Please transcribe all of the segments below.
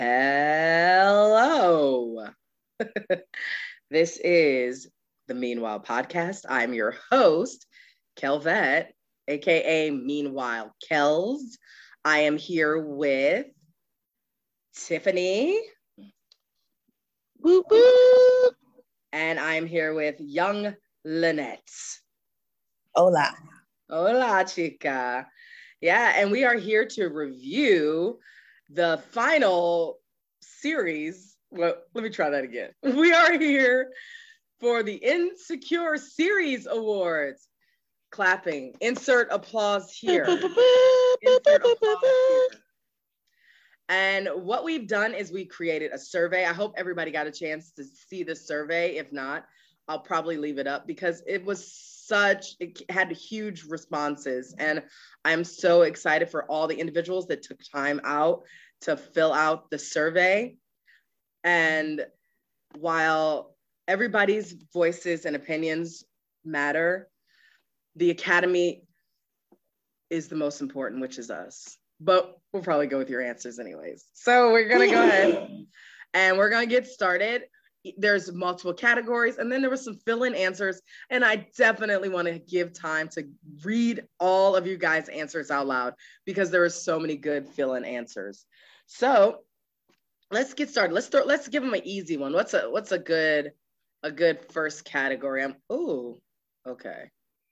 Hello. This is the Meanwhile podcast. I'm your host, Kelvet, aka Meanwhile Kels. I am here with Tiffany. Woo woo. And I'm here with young Lynette. Hola. Hola, chica. Yeah, and we are here to review the final series. Well, let me try that again. We are here for the Insecure Series Awards. Clapping. Insert applause here. Insert applause here. And what we've done is we created a survey. I hope everybody got a chance to see the survey. If not, I'll probably leave it up because it had huge responses. And I'm so excited for all the individuals that took time out to fill out the survey. And while everybody's voices and opinions matter, the Academy is the most important, which is us. But we'll probably go with your answers anyways. So we're going to go ahead and we're going to get started. There's multiple categories, and then there was some fill-in answers, and I definitely want to give time to read all of you guys' answers out loud because there are so many good fill-in answers. So let's get started. Let's give them an easy one. What's a good first category? Okay.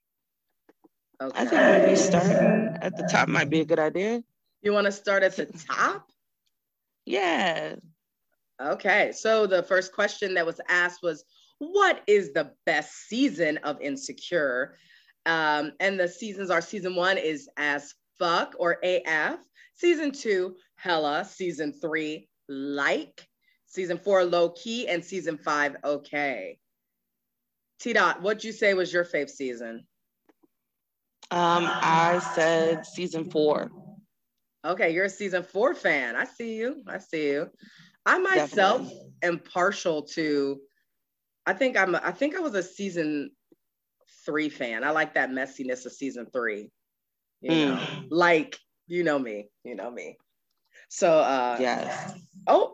I think maybe starting at the top might be a good idea. You want to start at the top? Yeah. Okay, so the first question that was asked was, what is the best season of Insecure? And the seasons are, season 1 is As Fuck or AF, season 2, Hella, season 3, Like, season 4, Low Key, and season 5, Okay. T-Dot, what'd you say was your fave season? I said season 4. Okay, you're a season 4 fan. I see you. I myself am partial to, I think I was a season 3 fan. I like that messiness of season 3. Like, you know me. So yes. Oh.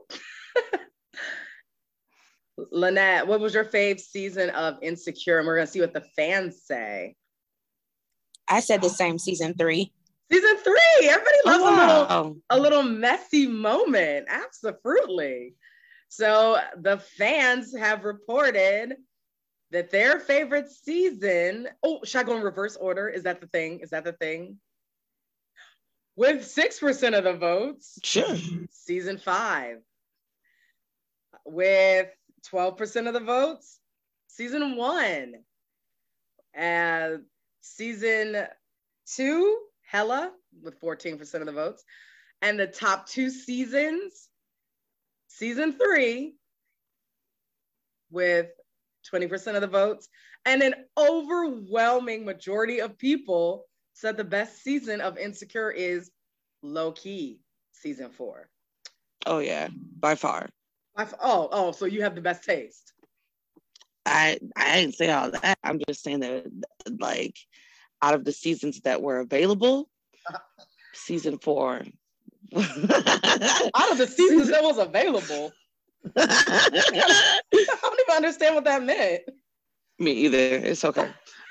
Lynette, what was your fave season of Insecure? And we're gonna see what the fans say. I said the same, season 3. Season 3. Everybody loves a little messy moment. Absolutely. So the fans have reported that their favorite season. Oh, should I go in reverse order? Is that the thing? With 6% of the votes. Sure. Season 5. With 12% of the votes. Season 1. Season 2. Hella with 14% of the votes. And the top 2 seasons, season 3 with 20% of the votes. And an overwhelming majority of people said the best season of Insecure is Low Key, season 4. Oh yeah, by far. So you have the best taste. I didn't say all that. I'm just saying that, like, out of the seasons that were available, season 4. Out of the seasons that was available. I don't even understand what that meant. Me either. It's okay.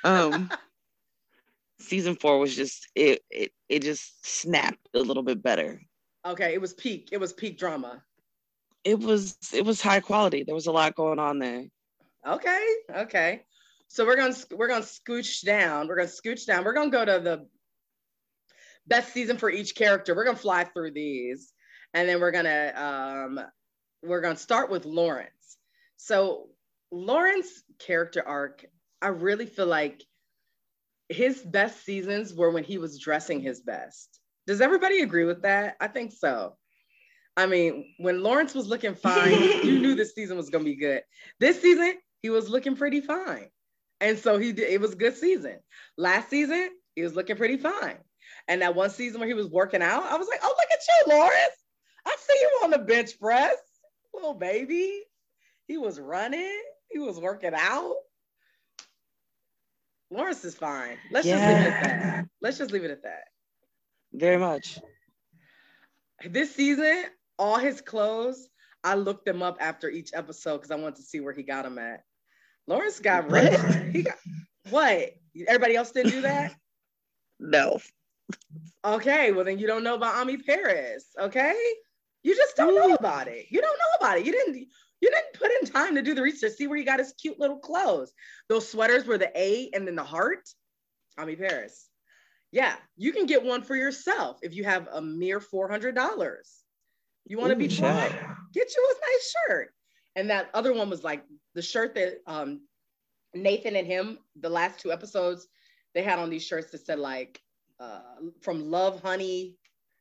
Season 4 was just it just snapped a little bit better. Okay, it was peak drama. It was high quality. There was a lot going on there. Okay. So we're gonna scooch down. We're gonna go to the best season for each character. We're gonna fly through these, and then we're gonna start with Lawrence. So Lawrence's character arc, I really feel like his best seasons were when he was dressing his best. Does everybody agree with that? I think so. I mean, when Lawrence was looking fine, you knew this season was gonna be good. This season, he was looking pretty fine. And so it was a good season. Last season, he was looking pretty fine. And that one season where he was working out, I was like, oh, look at you, Lawrence. I see you on the bench press, little baby. He was running. He was working out. Lawrence is fine. Let's just leave it at that. Very much. This season, all his clothes, I looked them up after each episode because I wanted to see where he got them at. Lawrence got rich. He got what? Everybody else didn't do that? No. Okay, well then you don't know about Ami Paris. Okay, you just don't know about it. You don't know about it. You didn't put in time to do the research. See where he got his cute little clothes. Those sweaters were the A and then the heart. Ami Paris. Yeah, you can get one for yourself if you have a mere $400. You want to be fly? Get you a nice shirt. And that other one was like the shirt that Nathan and him, the last 2 episodes, they had on these shirts that said like from Love Honey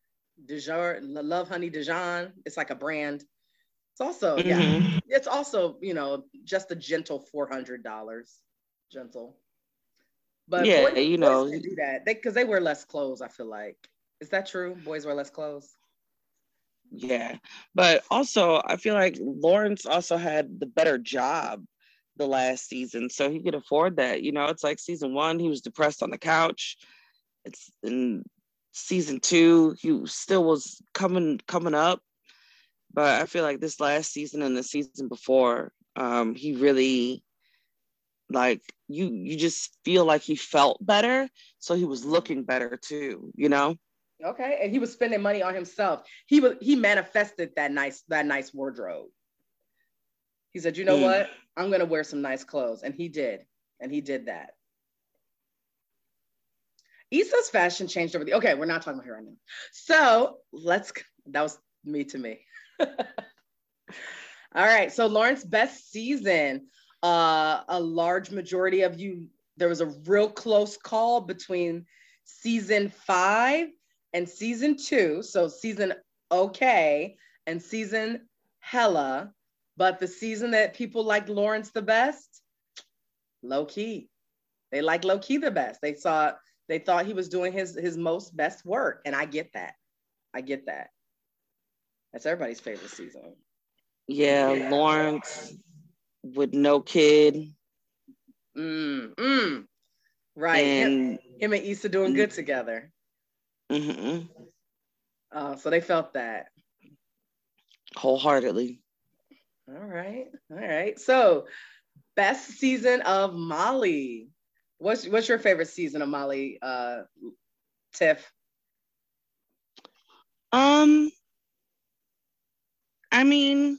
Dijon. It's like a brand. It's also, yeah, it's also, just a gentle $400. Gentle. But yeah, boys do that because they wear less clothes, I feel like. Is that true? Boys wear less clothes? Yeah, but also I feel like Lawrence also had the better job the last season, so he could afford that. It's like season 1, he was depressed on the couch. It's in season 2, he still was coming up, but I feel like this last season and the season before, he really like you just feel like he felt better, so he was looking better too. Okay, and he was spending money on himself. He manifested that nice wardrobe. He said, "You know what? I'm gonna wear some nice clothes," and he did that. Issa's fashion changed over the. Okay, we're not talking about her right now. So that was me to me. All right, so Lawrence, best season. A large majority of you. There was a real close call between season 5 and season 2. So season okay and season hella. But the season that people liked Lawrence the best, low key. They liked low key the best. They thought he was doing his most best work. And I get that. That's everybody's favorite season. Yeah. Lawrence with no kid. Right. And him and Issa doing good together. So they felt that. Wholeheartedly. All right. So, best season of Molly. What's your favorite season of Molly, Tiff? I mean,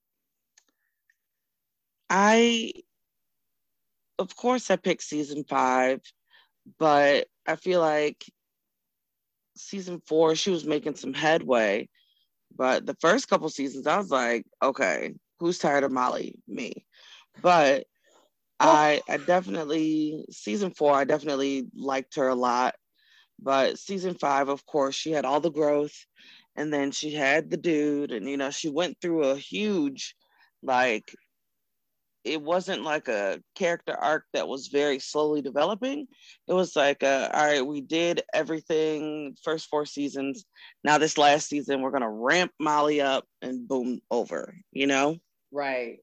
of course I picked season 5, but I feel like season 4, she was making some headway. But the first couple seasons, I was like, okay, who's tired of Molly? Me. But I definitely, season 4, I definitely liked her a lot. But season 5, of course, she had all the growth. And then she had the dude. And, she went through a huge, like, it wasn't like a character arc that was very slowly developing. It was like, all right, we did everything first 4 seasons. Now this last season, we're going to ramp Molly up and boom, over, Right.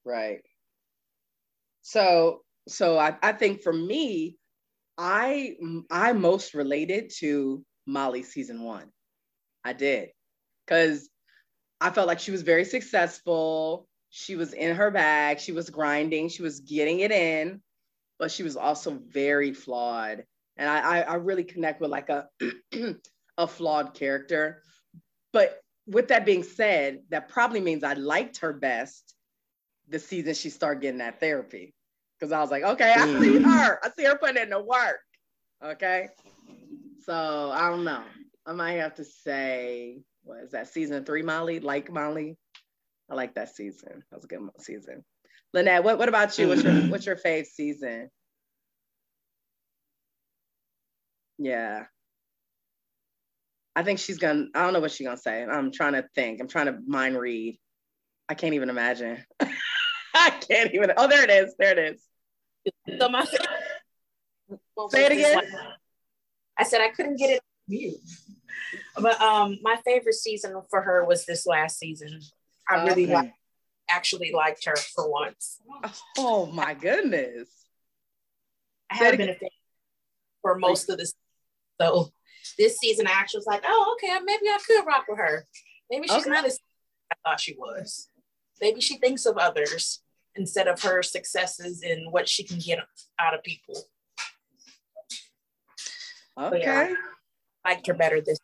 So I think for me, I most related to Molly season 1. I did. Because I felt like she was very successful. She was in her bag. She was grinding. She was getting it in, but she was also very flawed. And I really connect with like a flawed character. But with that being said, that probably means I liked her best the season she started getting that therapy. Because I was like, okay, I see her. I see her putting in the work. Okay. So I don't know. I might have to say, what is that, season 3 Molly? Like Molly? I like that season. That was a good season. Lynette, what about you? What's your fave season? Yeah. I think I don't know what she's gonna say. I'm trying to think. I'm trying to mind read. I can't even imagine. Oh, there it is. So my say it again. I said I couldn't get it mute. But my favorite season for her was this last season. I really actually liked her for once. Oh my goodness. I haven't been a fan for most of this. So this season I actually was like, oh, okay, maybe I could rock with her. Maybe she's not as I thought she was. Maybe she thinks of others instead of her successes and what she can get out of people. Okay. Yeah, I liked her better this.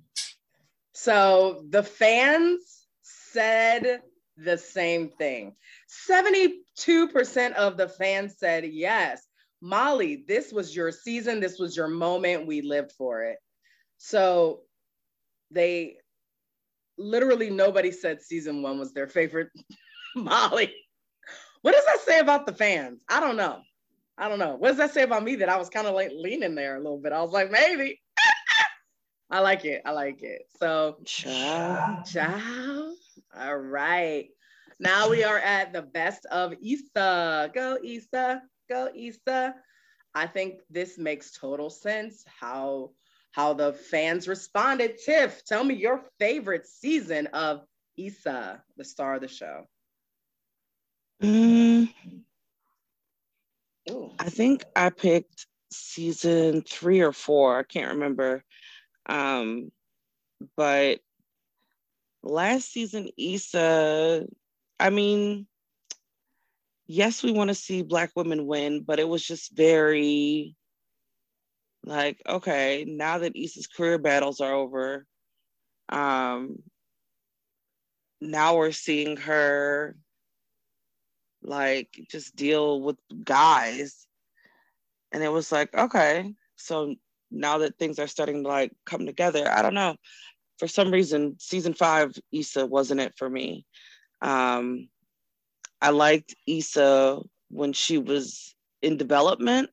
So the fans said the same thing. 72% of the fans said, yes, Molly, this was your season. This was your moment. We lived for it. So they literally nobody said season 1 was their favorite. Molly, what does that say about the fans? I don't know. What does that say about me that I was kind of like leaning there a little bit? I was like, maybe. I like it. So, ciao. All right. Now we are at the best of Issa. Go, Issa. Go, Issa. I think this makes total sense how the fans responded. Tiff, tell me your favorite season of Issa, the star of the show. I think I picked season 3 or 4. I can't remember. But last season, Issa, I mean, yes, we want to see Black women win, but it was just very like, okay, now that Issa's career battles are over, now we're seeing her like just deal with guys. And it was like, okay, so now that things are starting to like come together, I don't know. For some reason, season 5, Issa wasn't it for me. I liked Issa when she was in development.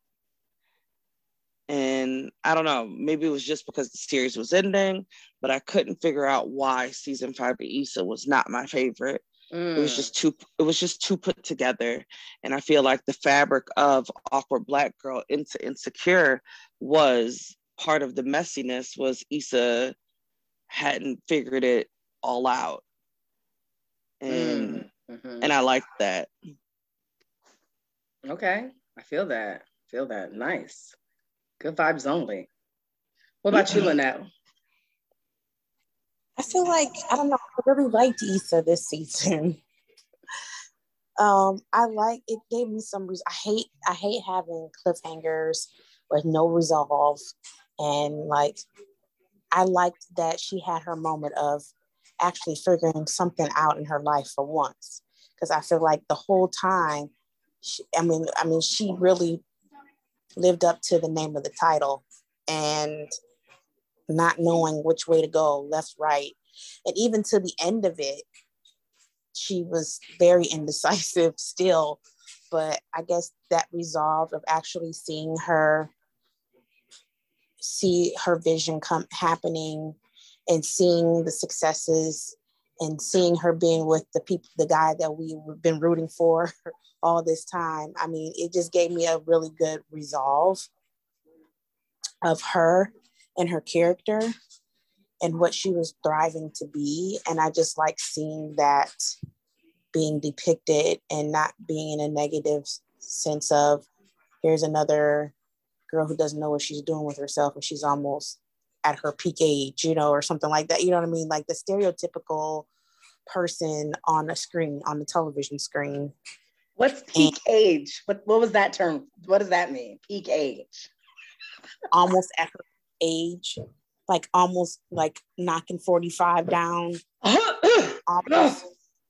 And I don't know, maybe it was just because the series was ending, but I couldn't figure out why season 5 of Issa was not my favorite. It was just too put together. And I feel like the fabric of Awkward Black Girl into Insecure was part of the messiness was Issa hadn't figured it all out. And I liked that. Okay. I feel that. Nice. Good vibes only. What about you, Lynette? I feel like, I don't know, I really liked Issa this season. It gave me some reason. I hate having cliffhangers with no resolve. And like, I liked that she had her moment of actually figuring something out in her life for once. Because I feel like the whole time, she really lived up to the name of the title and not knowing which way to go, left, right. And even to the end of it, she was very indecisive still. But I guess that resolve of actually see her vision happening and seeing the successes and seeing her being with the guy that we've been rooting for all this time. I mean, it just gave me a really good resolve of her and her character and what she was thriving to be. And I just like seeing that being depicted and not being in a negative sense of here's another girl who doesn't know what she's doing with herself and she's almost at her peak age, or something like that. You know what I mean? Like the stereotypical person on a screen, on the television screen. What's peak age? What was that term? What does that mean? Peak age. Almost at her age, like almost like knocking 45 down. Almost.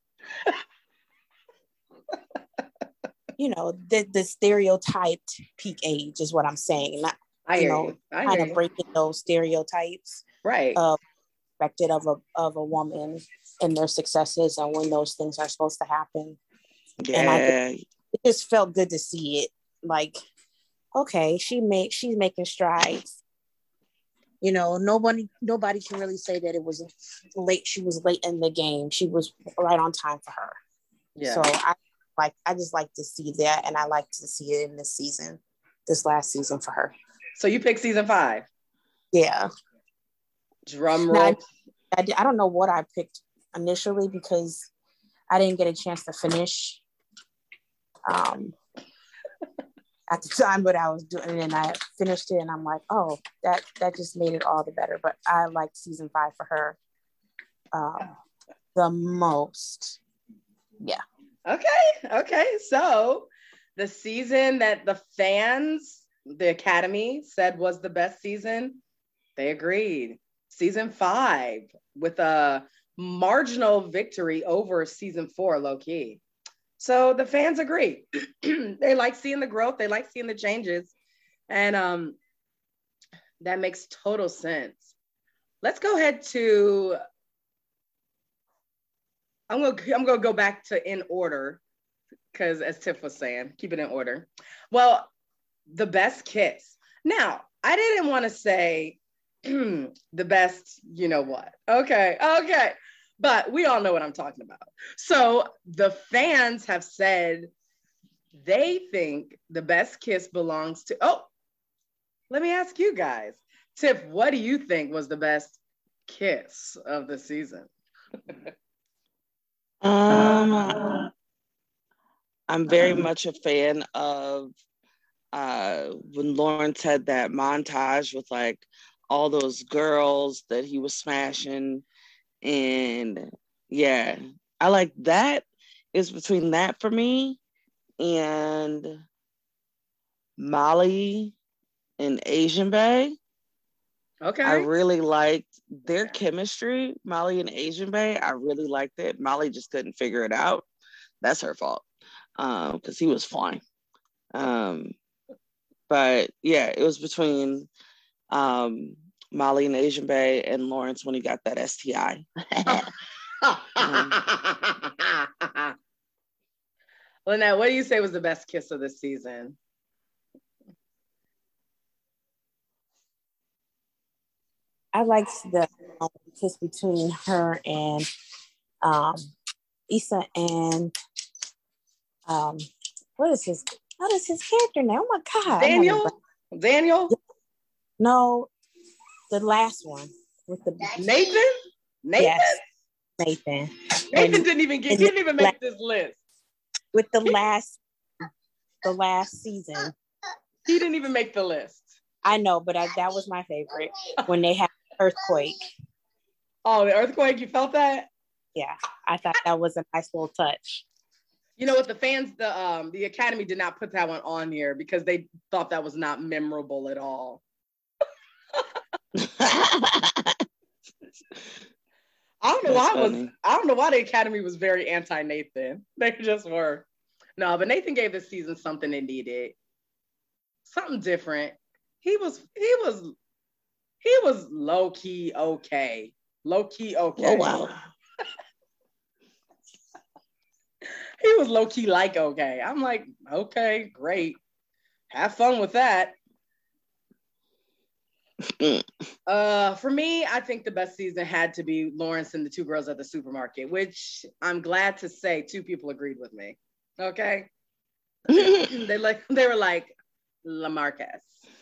The stereotyped peak age is what I'm saying. Not, I hear you. Kind of breaking those stereotypes. Right. Expected of a woman and their successes and when those things are supposed to happen. Yeah. And it just felt good to see it. Like, okay, she's making strides. Nobody can really say that it was late. She was late in the game. She was right on time for her. Yeah. So I just like to see that, and I like to see it in this last season for her. So you picked season 5? Yeah. Drum roll. Now, I don't know what I picked initially because I didn't get a chance to finish at the time what I was doing, and I finished it, and I'm like, oh, that just made it all the better. But I liked season 5 for her. the most. Yeah. Okay. So the season that the fans, the Academy said was the best season, they agreed. Season 5 with a marginal victory over season 4, low key. So the fans agree. They like seeing the growth. They like seeing the changes. And that makes total sense. Let's go ahead to, I'm gonna go back to in order, because as Tiff was saying, keep it in order. Well, the best kiss. Now, I didn't want to say the best, you know what? Okay. But we all know what I'm talking about. So the fans have said they think the best kiss belongs to, let me ask you guys. Tiff, what do you think was the best kiss of the season? I'm very much a fan of when Lawrence had that montage with like all those girls that he was smashing. And yeah, I like that. It's between that for me and Molly and Asian Bay. Okay. I really liked their chemistry, Molly and Asian Bay. I really liked it. Molly just couldn't figure it out. That's her fault, because he was fine. But yeah, it was between Molly and Asian Bay and Lawrence when he got that STI. Lynette, what do you say was the best kiss of this season? I liked the kiss between her and Issa and what is his character name? Oh my God. Daniel? No, the last one with the Nathan? Yes, Nathan. Nathan didn't even make this list. With the last season. He didn't even make the list. I know, but that was my favorite when they had earthquake. Oh, the earthquake, you felt that? Yeah, I thought that was a nice little touch. You know what, the fans, the Academy did not put that one on here because they thought that was not memorable at all. I don't know why the Academy was very anti-Nathan. They just were. No, but Nathan gave this season something it needed. Something different. He was low-key okay. Low-key okay. Oh, wow. He was low-key like okay. I'm like, okay, great. Have fun with that. For me, I think the best season had to be Lawrence and the two girls at the supermarket, which I'm glad to say 2 people agreed with me. Okay. They were like, LaMarcus.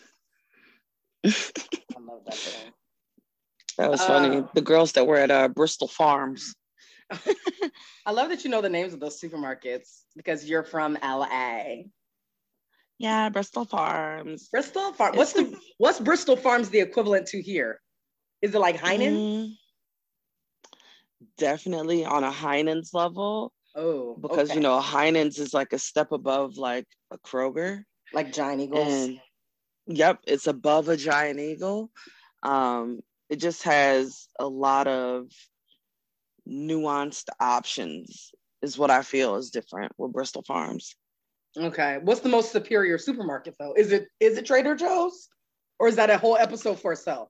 I love that thing. That was funny. The girls that were at Bristol Farms. I love that you know the names of those supermarkets because you're from LA. Yeah, Bristol Farms. Bristol Farms. What's Bristol Farms the equivalent to here? Is it like Heinen's? Definitely on a Heinen's level. Oh, because okay. Heinen's is like a step above like a Kroger, like Giant Eagles. And yep, it's above a Giant Eagle. It just has a lot of nuanced options, is what I feel is different with Bristol Farms. Okay, what's the most superior supermarket though? Is it Trader Joe's, or is that a whole episode for itself?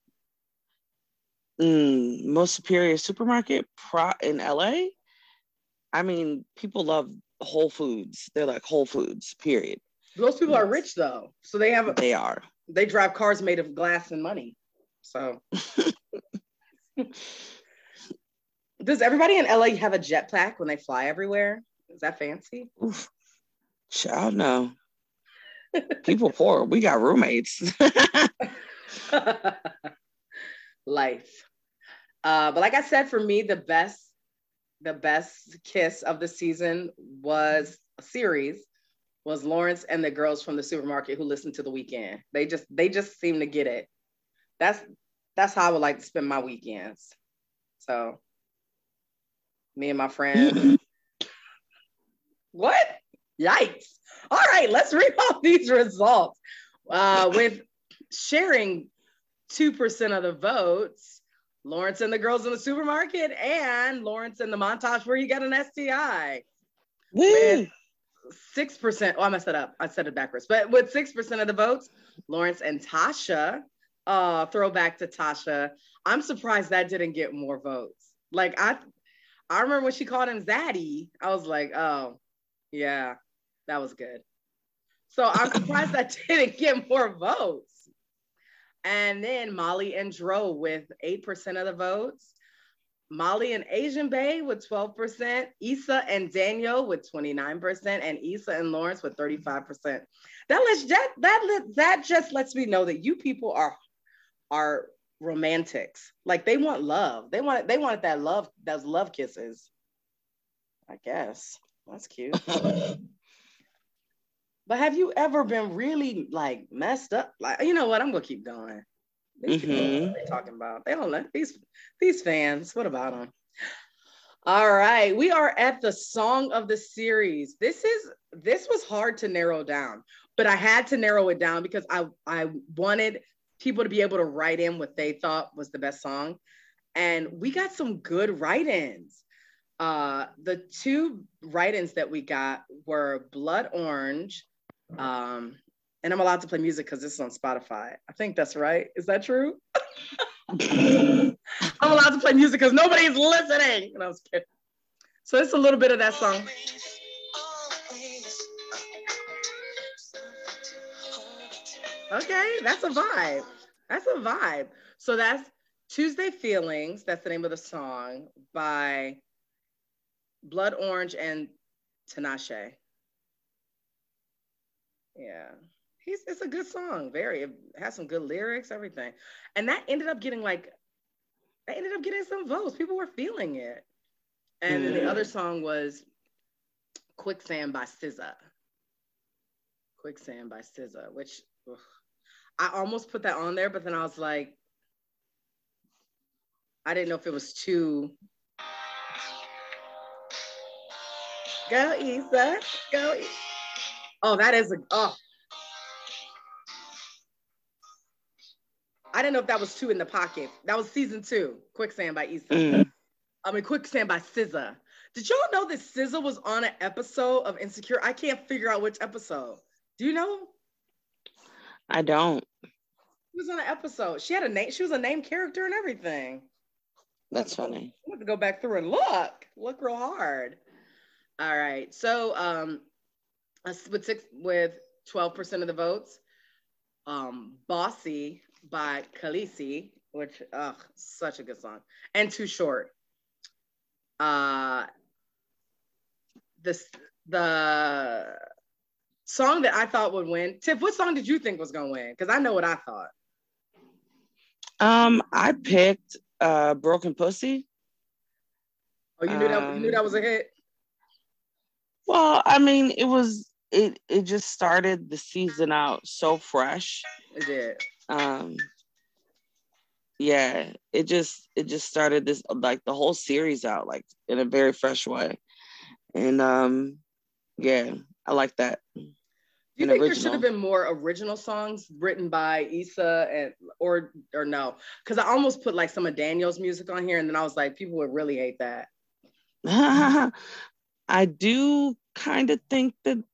Most superior supermarket in LA. I mean, people love Whole Foods. They're like Whole Foods, period. Those people are rich though, so they are. They drive cars made of glass and money. So, does everybody in LA have a jetpack when they fly everywhere? Is that fancy? Oof. Child, no. People poor. We got roommates. Life. But like I said, for me, the best kiss of the season was Lawrence and the girls from the supermarket who listened to The Weeknd. They just seem to get it. That's how I would like to spend my weekends. So Me and my friends. What? Yikes. All right, let's read off these results. With sharing 2% of the votes, Lawrence and the Girls in the Supermarket and Lawrence and the Montage Where You Get an STI. With 6%, oh, I messed that up. I said it backwards. But with 6% of the votes, Lawrence and Tasha, throwback to Tasha. I'm surprised that didn't get more votes. Like, I remember when she called him Zaddy, I was like, oh, yeah, that was good. So I'm surprised that didn't get more votes. And then Molly and Dro with 8% of the votes. Molly and Asian Bay with 12%. Issa and Daniel with 29%. And Issa and Lawrence with 35%. That just lets me know that you people are romantics. Like, they want love. They wanted that love, those love kisses. I guess. That's cute. But have you ever been really like messed up? Like, you know what? I'm gonna keep going. These people know what they're talking about. They don't let these fans. What about them? All right, we are at the song of the series. This was hard to narrow down, but I had to narrow it down because I wanted people to be able to write in what they thought was the best song, and we got some good write-ins. The two write-ins that we got were Blood Orange. And I'm allowed to play music because this is on Spotify. I think that's right. Is that true? I'm allowed to play music because nobody's listening. And I was kidding. So it's a little bit of that song. Okay, that's a vibe. That's a vibe. So that's Tuesday Feelings. That's the name of the song by Blood Orange and Tinashe. Yeah. It's a good song. It has some good lyrics, everything. And that ended up getting some votes. People were feeling it. And then the other song was Quicksand by SZA. Quicksand by SZA, which I almost put that on there, but then I was like, I didn't know if it was too. Go Issa, go. Oh, that is I didn't know if that was too in the pocket. That was season 2, Quicksand by Issa. Quicksand by SZA. Did y'all know that SZA was on an episode of Insecure? I can't figure out which episode. Do you know? I don't. She was on an episode. She had a name. She was a named character and everything. That's funny. I have to go back through and look real hard. All right. So with 12% of the votes, Bossy by Khaleesi, which such a good song, and Too Short. The song that I thought would win. Tiff, what song did you think was gonna win? Because I know what I thought. I picked Broken Pussy. Oh, you knew that was a hit? Well, I mean, it just started the season out so fresh. It did. Yeah, it just started this, like, the whole series out like in a very fresh way. And yeah, I like that. Do you think there should have been more original songs written by Issa or no? Because I almost put like some of Daniel's music on here, and then I was like, people would really hate that. I do kind of think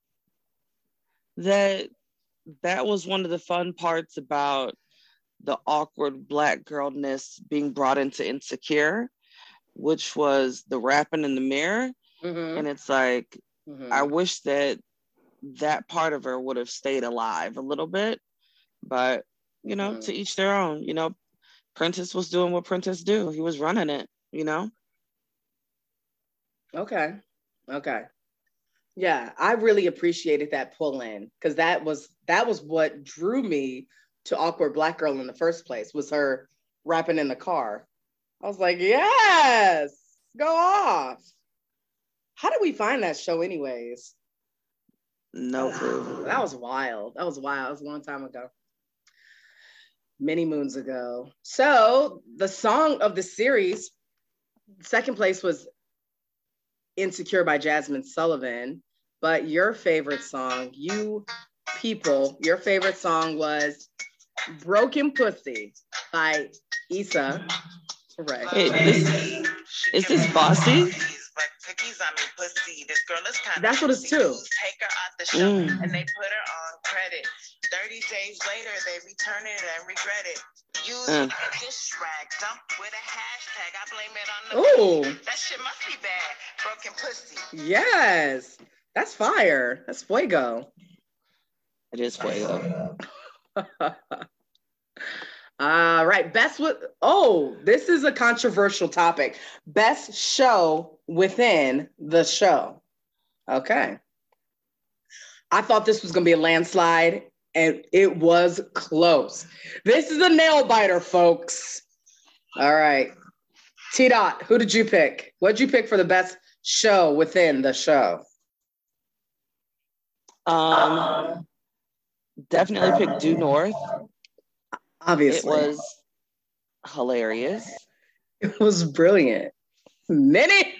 that was one of the fun parts about the awkward Black girlness being brought into Insecure, which was the rapping in the mirror. Mm-hmm. And it's like, I wish that part of her would have stayed alive a little bit, but to each their own. Prentice was doing what Prentice do. He was running it, Okay. Yeah, I really appreciated that pull in, because that was what drew me to Awkward Black Girl in the first place, was her rapping in the car. I was like, yes, go off. How did we find that show anyways? No clue. That was wild. That was a long time ago. Many moons ago. So the song of the series, second place was Insecure by Jasmine Sullivan. But your favorite song, your favorite song was Broken Pussy by Issa Rae. Wait, is this Bossy? That's what it's too. Take her out the show and they put her on credit. 30 days later, they return it and regret it. Use this rag, dump with a hashtag. I blame it on the that shit must be bad. Broken pussy. Yes, that's fire. That's fuego. It is fuego. All right, this is a controversial topic. Best show within the show. Okay. I thought this was going to be a landslide, and it was close. This is a nail biter, folks. All right. T-Dot, who did you pick? What did you pick for the best show within the show? Definitely picked Due North. Obviously. It was hilarious. It was brilliant. Minnie?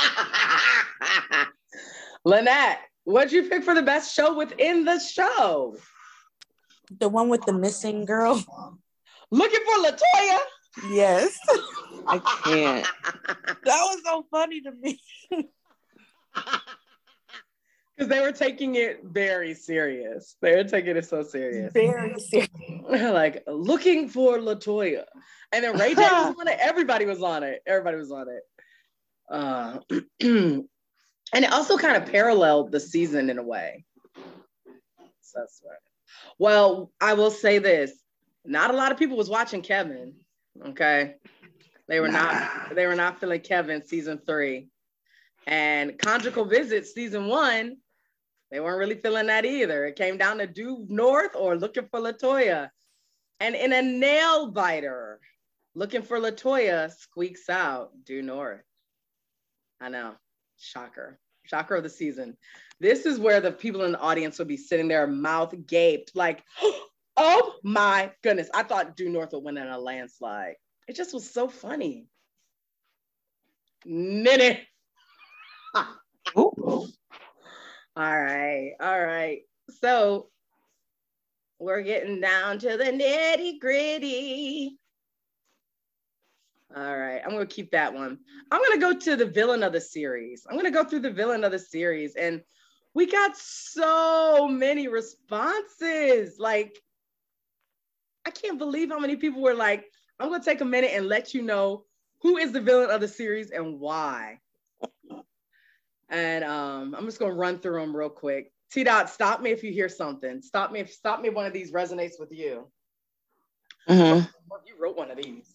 Lynette, what'd you pick for the best show within the show? The one with the missing girl. Looking for LaToya? Yes. I can't. That was so funny to me. Because they were taking it very serious. They were taking it so serious. Very serious. Like, looking for LaToya. And then Ray J was on it. Everybody was on it. And it also kind of paralleled the season in a way. So that's right. Well, I will say this. Not a lot of people was watching Kevin. Okay. They were not feeling Kevin season 3. And Conjugal Visit season 1, they weren't really feeling that either. It came down to Due North or Looking for LaToya. And in a nail biter, Looking for LaToya squeaks out Due North. I know. Shocker of the season. This is where the people in the audience would be sitting there, mouth gaped, like, oh my goodness. I thought Due North would win in a landslide. It just was so funny. Minute. All right. So we're getting down to the nitty gritty. All right, I'm gonna keep that one. I'm gonna go to the villain of the series. I'm gonna go through the villain of the series, and we got so many responses. Like, I can't believe how many people were like, I'm gonna take a minute and let you know who is the villain of the series and why. And I'm just gonna run through them real quick. T-Dot, stop me if you hear something. Stop me if one of these resonates with you. Mm-hmm. You wrote one of these.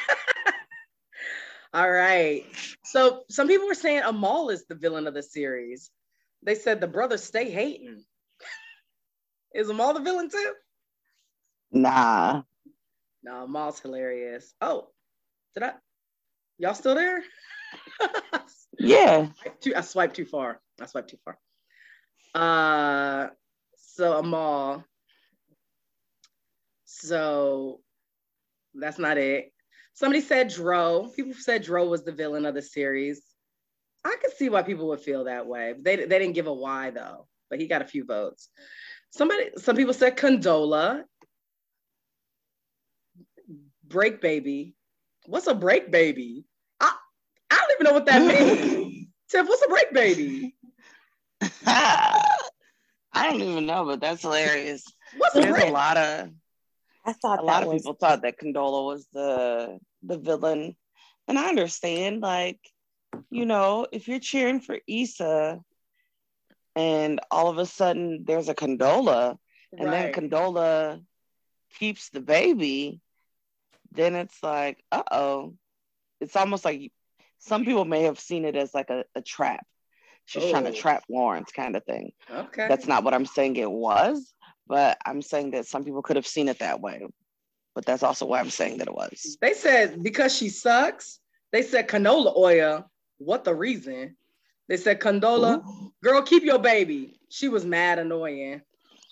All right. So some people were saying Amal is the villain of the series. They said the brothers stay hating. Is Amal the villain too? Nah. No, Amal's hilarious. Oh, y'all still there? Yeah. I swiped too far. So Amal. So that's not it. Somebody said Dro. People said Dro was the villain of the series. I could see why people would feel that way. They didn't give a why though, but he got a few votes. Some people said Condola. Break baby. What's a break baby? I don't even know what that means. Tiff, what's a break baby? I don't even know, but that's hilarious. There's a lot of people thought that Condola was the villain. And I understand, like, you know, if you're cheering for Issa and all of a sudden there's a Condola and then Condola keeps the baby, then it's like, uh-oh. It's almost like some people may have seen it as like a trap. She's trying to trap Lawrence kind of thing. Okay. That's not what I'm saying it was, but I'm saying that some people could have seen it that way. But that's also why I'm saying that it was. They said because she sucks. They said canola oil. What the reason? They said Condola, girl, keep your baby. She was mad annoying.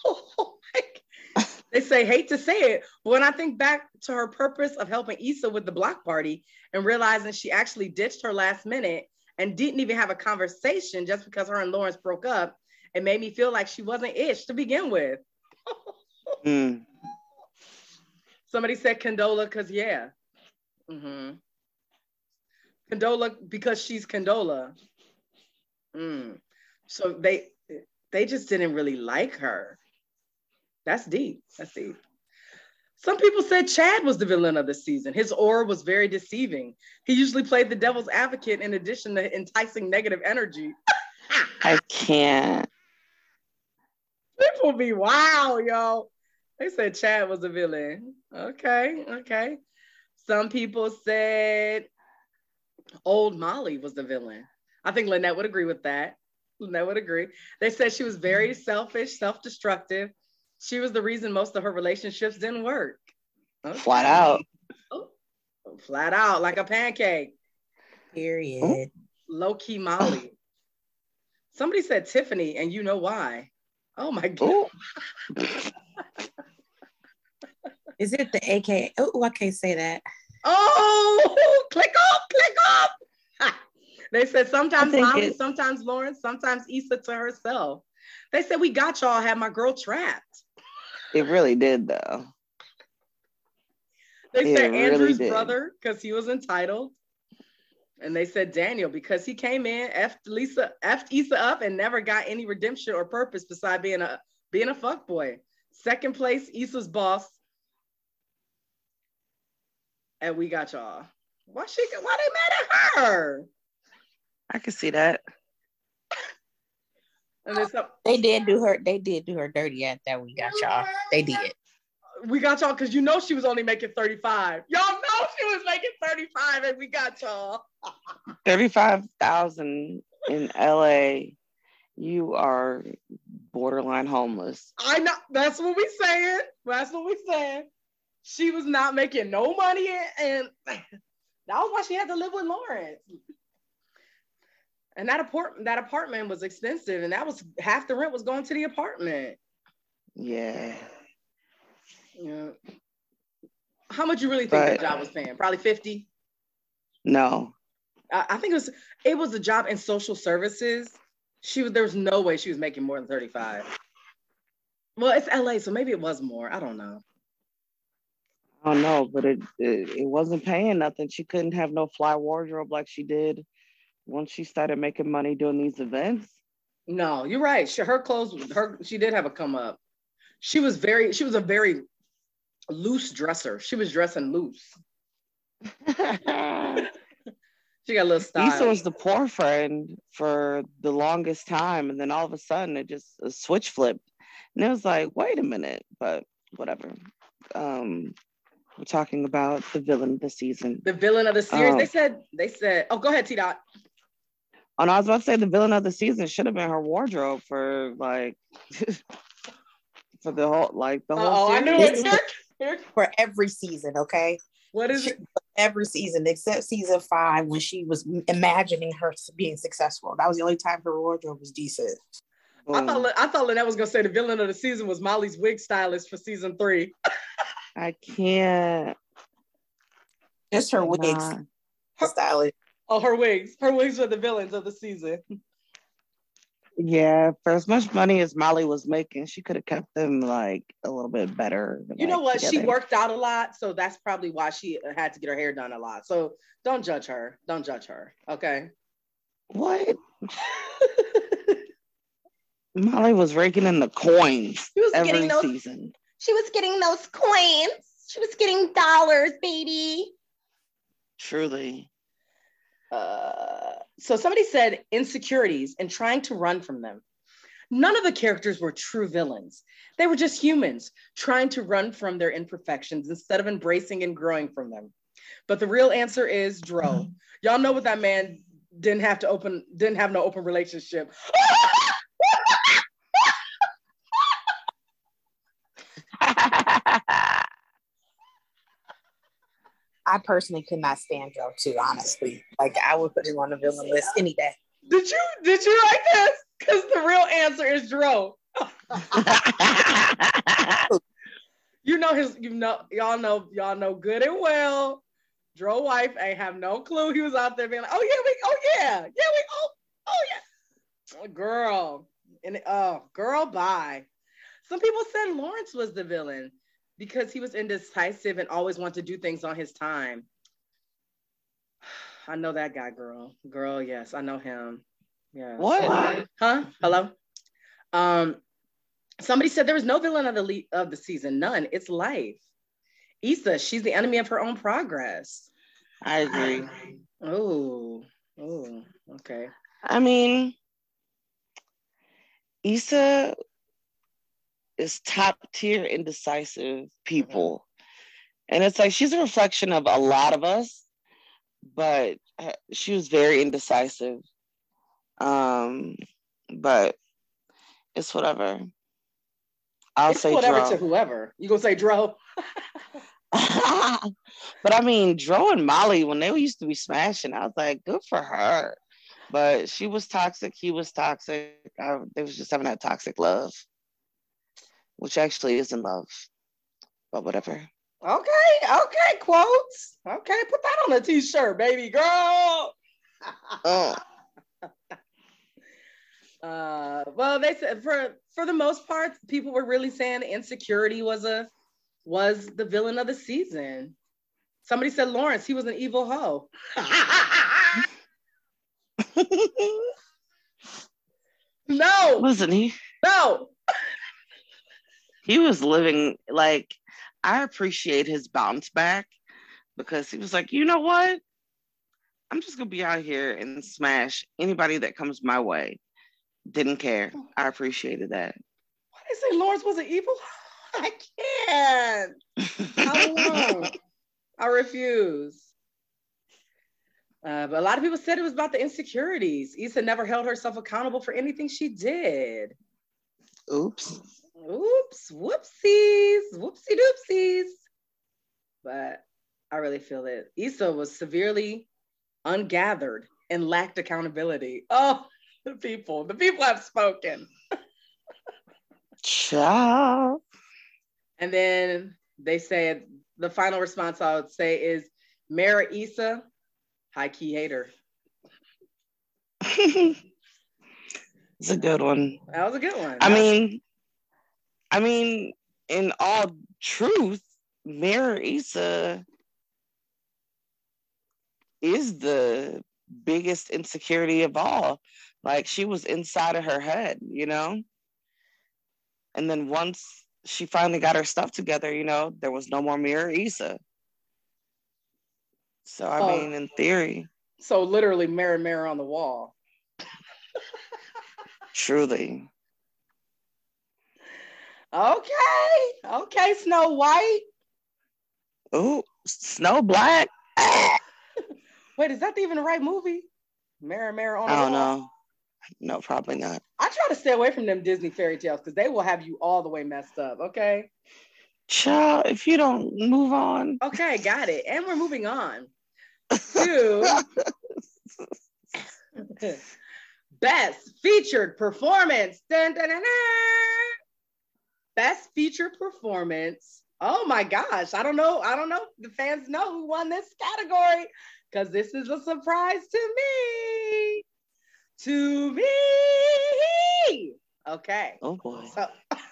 They say, hate to say it, but when I think back to her purpose of helping Issa with the block party and realizing she actually ditched her last minute and didn't even have a conversation just because her and Lawrence broke up. It made me feel like she wasn't ish to begin with. Somebody said Condola because, yeah. Mm-hmm. Condola because she's Condola. So they just didn't really like her. That's deep. That's deep. Some people said Chad was the villain of the season. His aura was very deceiving. He usually played the devil's advocate in addition to enticing negative energy. I can't. People be wow, yo. They said Chad was the villain. Okay. Some people said old Molly was the villain. I think Lynette would agree with that. Lynette would agree. They said she was very selfish, self-destructive. She was the reason most of her relationships didn't work. Okay. Flat out. Oh, flat out, like a pancake. Period. Low-key Molly. Somebody said Tiffany, and you know why. Oh my God. Is it the AK? Oh, I can't say that. Oh, click off. They said sometimes Molly, sometimes Lawrence, sometimes Issa to herself. They said, we got y'all, had my girl trapped. It really did, though. They said Andrew's brother, because he was entitled. And they said Daniel, because he came in, effed Issa up and never got any redemption or purpose beside being a fuckboy. Second place, Issa's boss. And we got y'all. Why they mad at her? I can see that. And then they did do her dirty at that. We got y'all. They did. We got y'all because you know she was only making 35. Y'all know she was making 35 and we got y'all. 35,000 in LA. You are borderline homeless. I know. That's what we saying. She was not making no money and that was why she had to live with Lawrence. And that apartment was expensive, and that was half the rent was going to the apartment. Yeah. How much you really think that job was paying? Probably 50? No. I think it was a job in social services. There was no way she was making more than 35. Well, it's LA, so maybe it was more. I don't know. I don't know, but it wasn't paying nothing. She couldn't have no fly wardrobe like she did once she started making money doing these events. No, you're right. Her clothes, she did have a come up. She was a very loose dresser. She was dressing loose. She got a little style. Issa was the poor friend for the longest time, and then all of a sudden it just a switch flipped. And it was like, wait a minute, but whatever. We're talking about the villain of the season. The villain of the series. They said, oh, go ahead, T-Dot. And I was about to say the villain of the season should have been her wardrobe for for the whole series. I knew it. For every season, okay? What is it? Every season except season 5 when she was imagining her being successful. That was the only time her wardrobe was decent. I thought Lynette was gonna say the villain of the season was Molly's wig stylist for season 3. I can't. Just her wigs. Her stylist. Oh, her wigs. Her wigs were the villains of the season. Yeah, for as much money as Molly was making, she could have kept them like a little bit better. You know what? Together. She worked out a lot, so that's probably why she had to get her hair done a lot. So don't judge her. Don't judge her. Okay. What? Molly was raking in the coins every season. She was getting those coins. She was getting dollars, baby. Truly. So somebody said insecurities and trying to run from them. None of the characters were true villains. They were just humans trying to run from their imperfections instead of embracing and growing from them. But the real answer is Dro. Y'all know what that man didn't have no open relationship. I personally could not stand Dro too, honestly. Like I would put him on the villain list any day. Did you write this? Because the real answer is Dro. Y'all know good and well. Dro wife, I have no clue. He was out there being like, oh yeah. Girl. And girl, bye. Some people said Lawrence was the villain because he was indecisive and always wanted to do things on his time. I know that guy, girl. Girl, yes, I know him. Yeah. What? Huh? Hello? Somebody said there was no villain of the season. None. It's life. Issa, she's the enemy of her own progress. I agree. Oh, okay. I mean, Issa is top tier indecisive people. And it's like she's a reflection of a lot of us, but she was very indecisive. But it's whatever. It's say whatever Dro. To whoever. You gonna say Dro? But I mean, Dro and Molly, when they used to be smashing, I was like, good for her. But she was toxic. He was toxic. They was just having that toxic love, which actually isn't love. But whatever. Okay, quotes. Okay, put that on a t-shirt, baby girl. Well, they said for the most part, people were really saying Insecurity was the villain of the season. Somebody said Lawrence, he was an evil hoe. No. Wasn't he? No. He was living like, I appreciate his bounce back because he was like, you know what? I'm just going to be out here and smash anybody that comes my way. Didn't care. I appreciated that. Why did they say Lawrence was an evil? I can't. How long? I refuse. But a lot of people said it was about the insecurities. Issa never held herself accountable for anything she did. Oops. Whoopsies. Whoopsie doopsies. But I really feel it. Issa was severely ungathered and lacked accountability. Oh, the people have spoken. Ciao. And then they said the final response I would say is Mara Issa, high key hater. It's a good one. That was a good one. I mean, in all truth, Mara Issa is the biggest insecurity of all. Like, she was inside of her head, you know? And then once she finally got her stuff together, you know, there was no more Mara Issa. So, I mean, in theory. So literally mirror on the wall. Truly. Okay, Snow White. Ooh, Snow Black. Wait, is that even the right movie? Mirror on the wall? I don't know. No, probably not. I try to stay away from them Disney fairy tales because they will have you all the way messed up, okay? Child, if you don't move on. Okay, got it. And we're moving on to Best Featured Performance. Dun, dun, dun, dun. Best Featured Performance. Oh my gosh. I don't know. The fans know who won this category because this is a surprise to me. Okay. Oh boy. So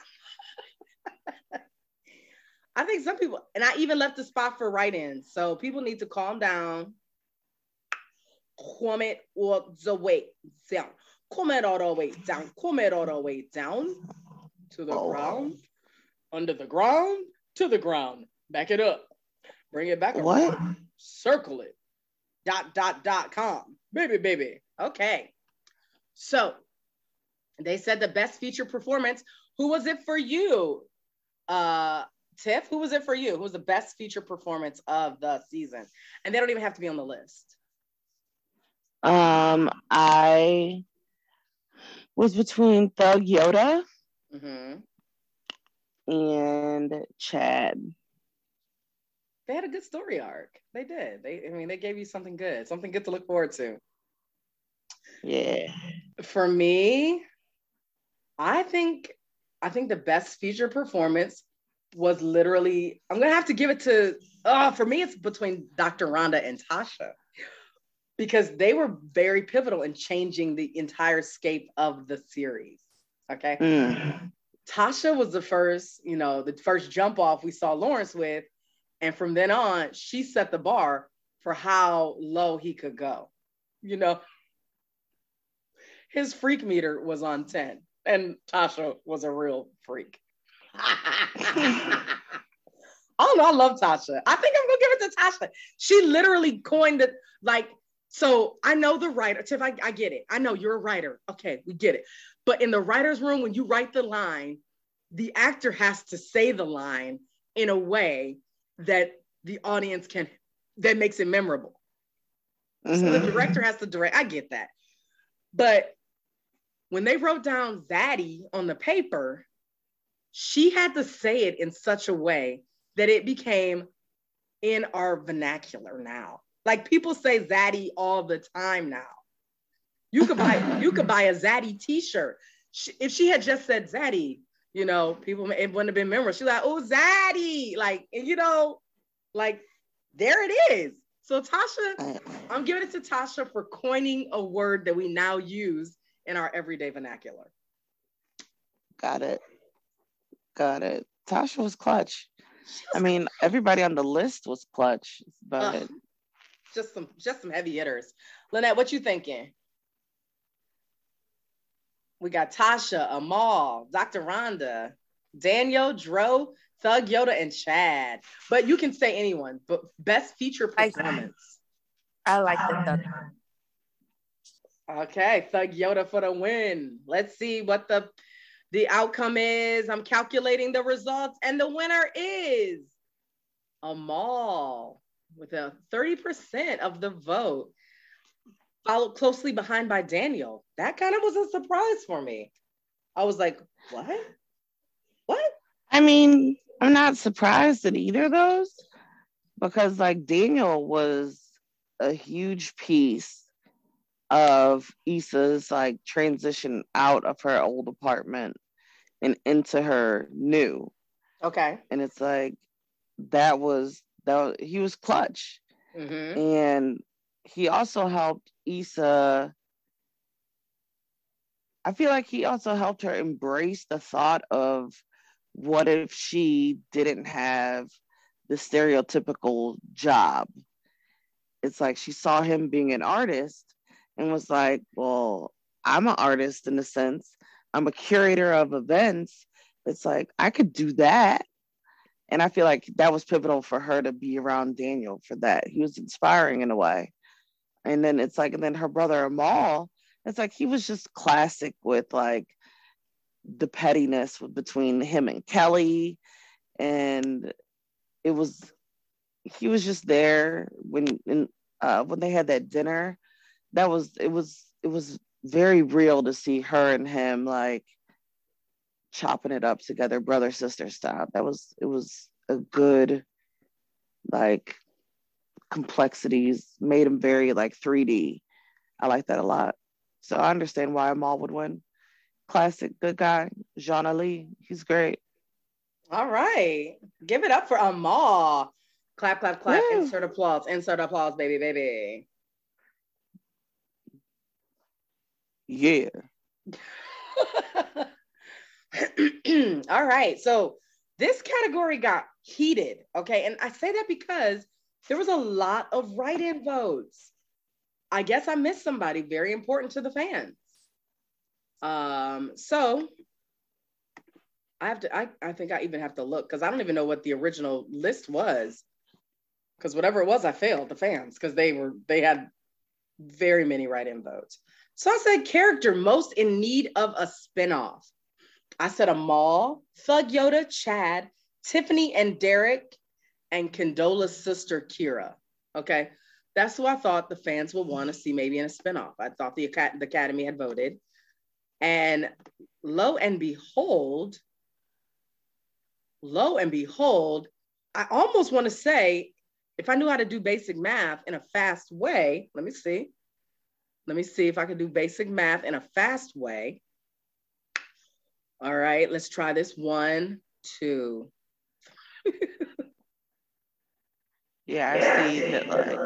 I think some people, and I even left a spot for write-ins. So people need to calm down. Comment all the way down. Comment all the way down. Comment all the way down to the ground, under the ground, to the ground. Back it up. Bring it back around. What? Circle it. ... .com. Baby. Okay. So they said the best feature performance. Who was it for you? Tiff, who was it for you? Who was the best feature performance of the season? And they don't even have to be on the list. I was between Thug Yoda and Chad. They had a good story arc. They did. They gave you something good to look forward to. Yeah. For me, I think the best feature performance was literally, I'm gonna have to give it to For me, it's between Dr. Rhonda and Tasha, because they were very pivotal in changing the entire scape of the series. Okay. Tasha was the first, the first jump off we saw Lawrence with. And from then on, she set the bar for how low he could go. His freak meter was on 10, and Tasha was a real freak. Oh no, I love Tasha. I think I'm gonna give it to Tasha. She literally coined it, so I know the writer. Tiff, I get it. I know you're a writer. Okay, we get it. But in the writer's room, when you write the line, the actor has to say the line in a way that the audience that makes it memorable. Mm-hmm. So the director has to direct. I get that. But when they wrote down Zaddy on the paper, she had to say it in such a way that it became in our vernacular now. Like, people say Zaddy all the time now. You could buy a Zaddy t-shirt. If she had just said Zaddy, people, it wouldn't have been memorable. She's like, oh, Zaddy. There it is. So Tasha, I'm giving it to Tasha for coining a word that we now use in our everyday vernacular. Got it. Tasha was clutch. I mean, everybody on the list was clutch, but just some heavy hitters. Lynette, what you thinking? We got Tasha, Amal, Dr. Rhonda, Daniel, Dro, Thug Yoda, and Chad. But you can say anyone. But best feature performance. I like the Thug. Okay, Thug Yoda for the win. Let's see what the outcome is. I'm calculating the results, and the winner is Amal with a 30% of the vote, followed closely behind by Daniel. That kind of was a surprise for me. I was like, what? I mean, I'm not surprised at either of those, because Daniel was a huge piece of Issa's transition out of her old apartment and into her new. Okay. And it's that was he was clutch. Mm-hmm. And he also helped Issa. I feel like he also helped her embrace the thought of, what if she didn't have the stereotypical job? It's she saw him being an artist and was like, well, I'm an artist in a sense. I'm a curator of events. It's I could do that. And I feel like that was pivotal for her to be around Daniel for that. He was inspiring in a way. And then it's and then her brother Amal, it's he was just classic with the pettiness between him and Kelly. And he was just there when they had that dinner. It was very real to see her and him chopping it up together, brother sister style. It was a good complexities, made him very 3D. I like that a lot. So I understand why Amal would win. Classic, good guy, Jean Ali. He's great. All right, give it up for Amal. Clap, clap, clap. Woo. Insert applause, baby. Yeah. All right, so this category got heated, okay? And I say that because there was a lot of write-in votes. I guess I missed somebody very important to the fans. So I think I even have to look, because I don't even know what the original list was. Because whatever it was, I failed the fans, because they had very many write-in votes. So I said character most in need of a spinoff. I said Amal, Thug Yoda, Chad, Tiffany and Derek, and Condola's sister, Kira. Okay. That's who I thought the fans would want to see maybe in a spinoff. I thought the Academy had voted. And lo and behold, I almost want to say, if I knew how to do basic math in a fast way, let me see if I could do basic math in a fast way. All right, let's try this. 1, 2. Yeah, I see it. Like,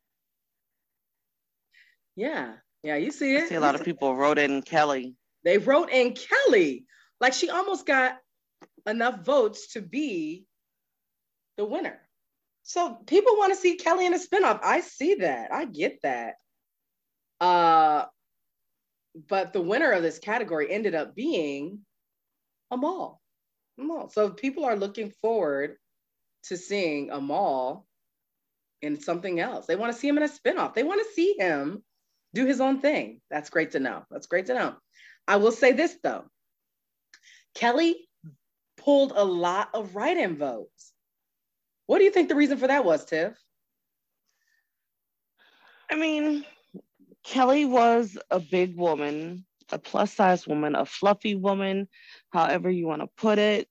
yeah, you see it. I see a lot of people wrote in Kelly. They wrote in Kelly. Like, she almost got enough votes to be the winner. So people want to see Kelly in a spinoff. I see that. I get that. But the winner of this category ended up being Amal. So people are looking forward to seeing Amal in something else. They want to see him in a spinoff. They want to see him do his own thing. That's great to know. I will say this, though. Kelly pulled a lot of write-in votes. What do you think the reason for that was, Tiff? I mean, Kelly was a big woman, a plus-size woman, a fluffy woman, however you want to put it.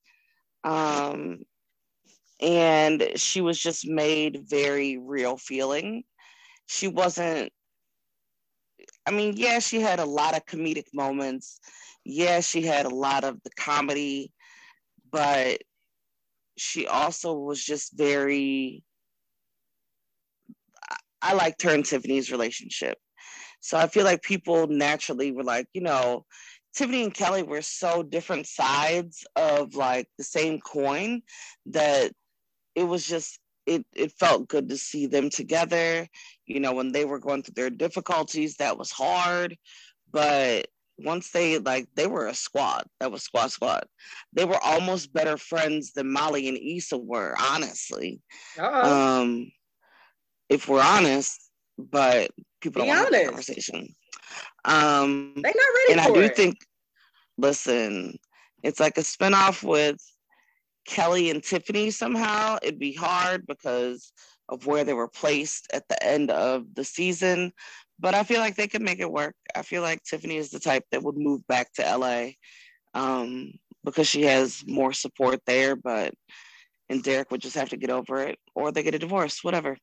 And she was just made very real feeling. She wasn't, I mean, yeah, she had a lot of comedic moments. Yeah, she had a lot of the comedy, but she also was just very, I liked her and Tiffany's relationship. So I feel like people naturally were like, you know, Tiffany and Kelly were so different sides of like the same coin that it was just, it felt good to see them together. You know, when they were going through their difficulties, that was hard. But once they were a squad. That was squad. They were almost better friends than Molly and Issa were, honestly. If we're honest, but people don't want to have that conversation. They're not ready for it. And I do think, listen, it's like a spinoff with Kelly and Tiffany somehow. It'd be hard because of where they were placed at the end of the season. But I feel like they could make it work. I feel like Tiffany is the type that would move back to LA because she has more support there. And Derek would just have to get over it, or they get a divorce, whatever.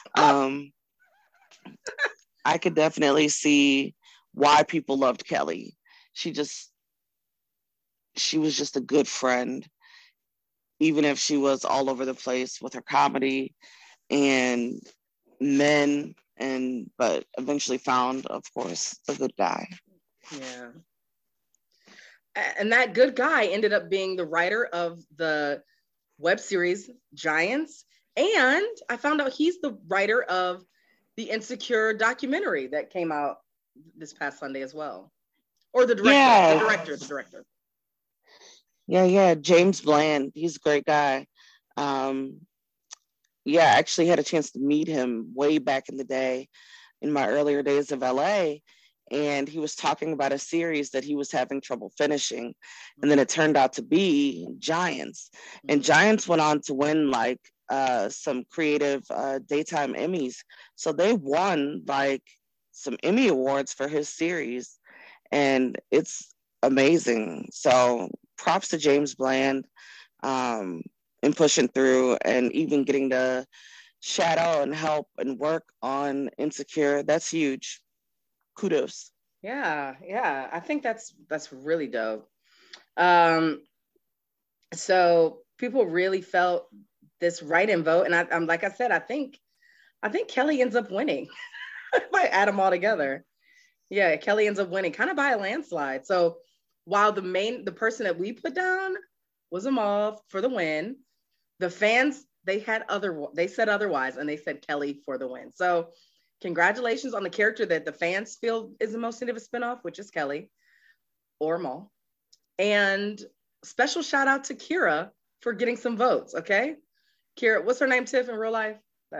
I could definitely see why people loved Kelly. She was just a good friend, even if she was all over the place with her comedy and men, but eventually found, of course, the good guy. Yeah. And that good guy ended up being the writer of the web series Giants. And I found out he's the writer of the Insecure documentary that came out this past Sunday as well. Or the director. Yeah. The director. Yeah. James Bland. He's a great guy. I actually had a chance to meet him way back in the day in my earlier days of LA. And he was talking about a series that he was having trouble finishing. And then it turned out to be Giants. And Giants went on to win like some creative daytime Emmys. So they won like some Emmy awards for his series. And it's amazing. So props to James Bland in pushing through and even getting to shadow and help and work on Insecure. That's huge. Kudos. Yeah. I think that's really dope. So people really felt this write-in vote, and I'm like I said, I think Kelly ends up winning. If I add them all together, yeah, Kelly ends up winning kind of by a landslide. So while the person that we put down was Amal for the win, the fans they said otherwise, and they said Kelly for the win. So congratulations on the character that the fans feel is the most need of a spinoff, which is Kelly or Amal. And special shout out to Kira for getting some votes. Okay, Kira, what's her name, Tiff, in real life?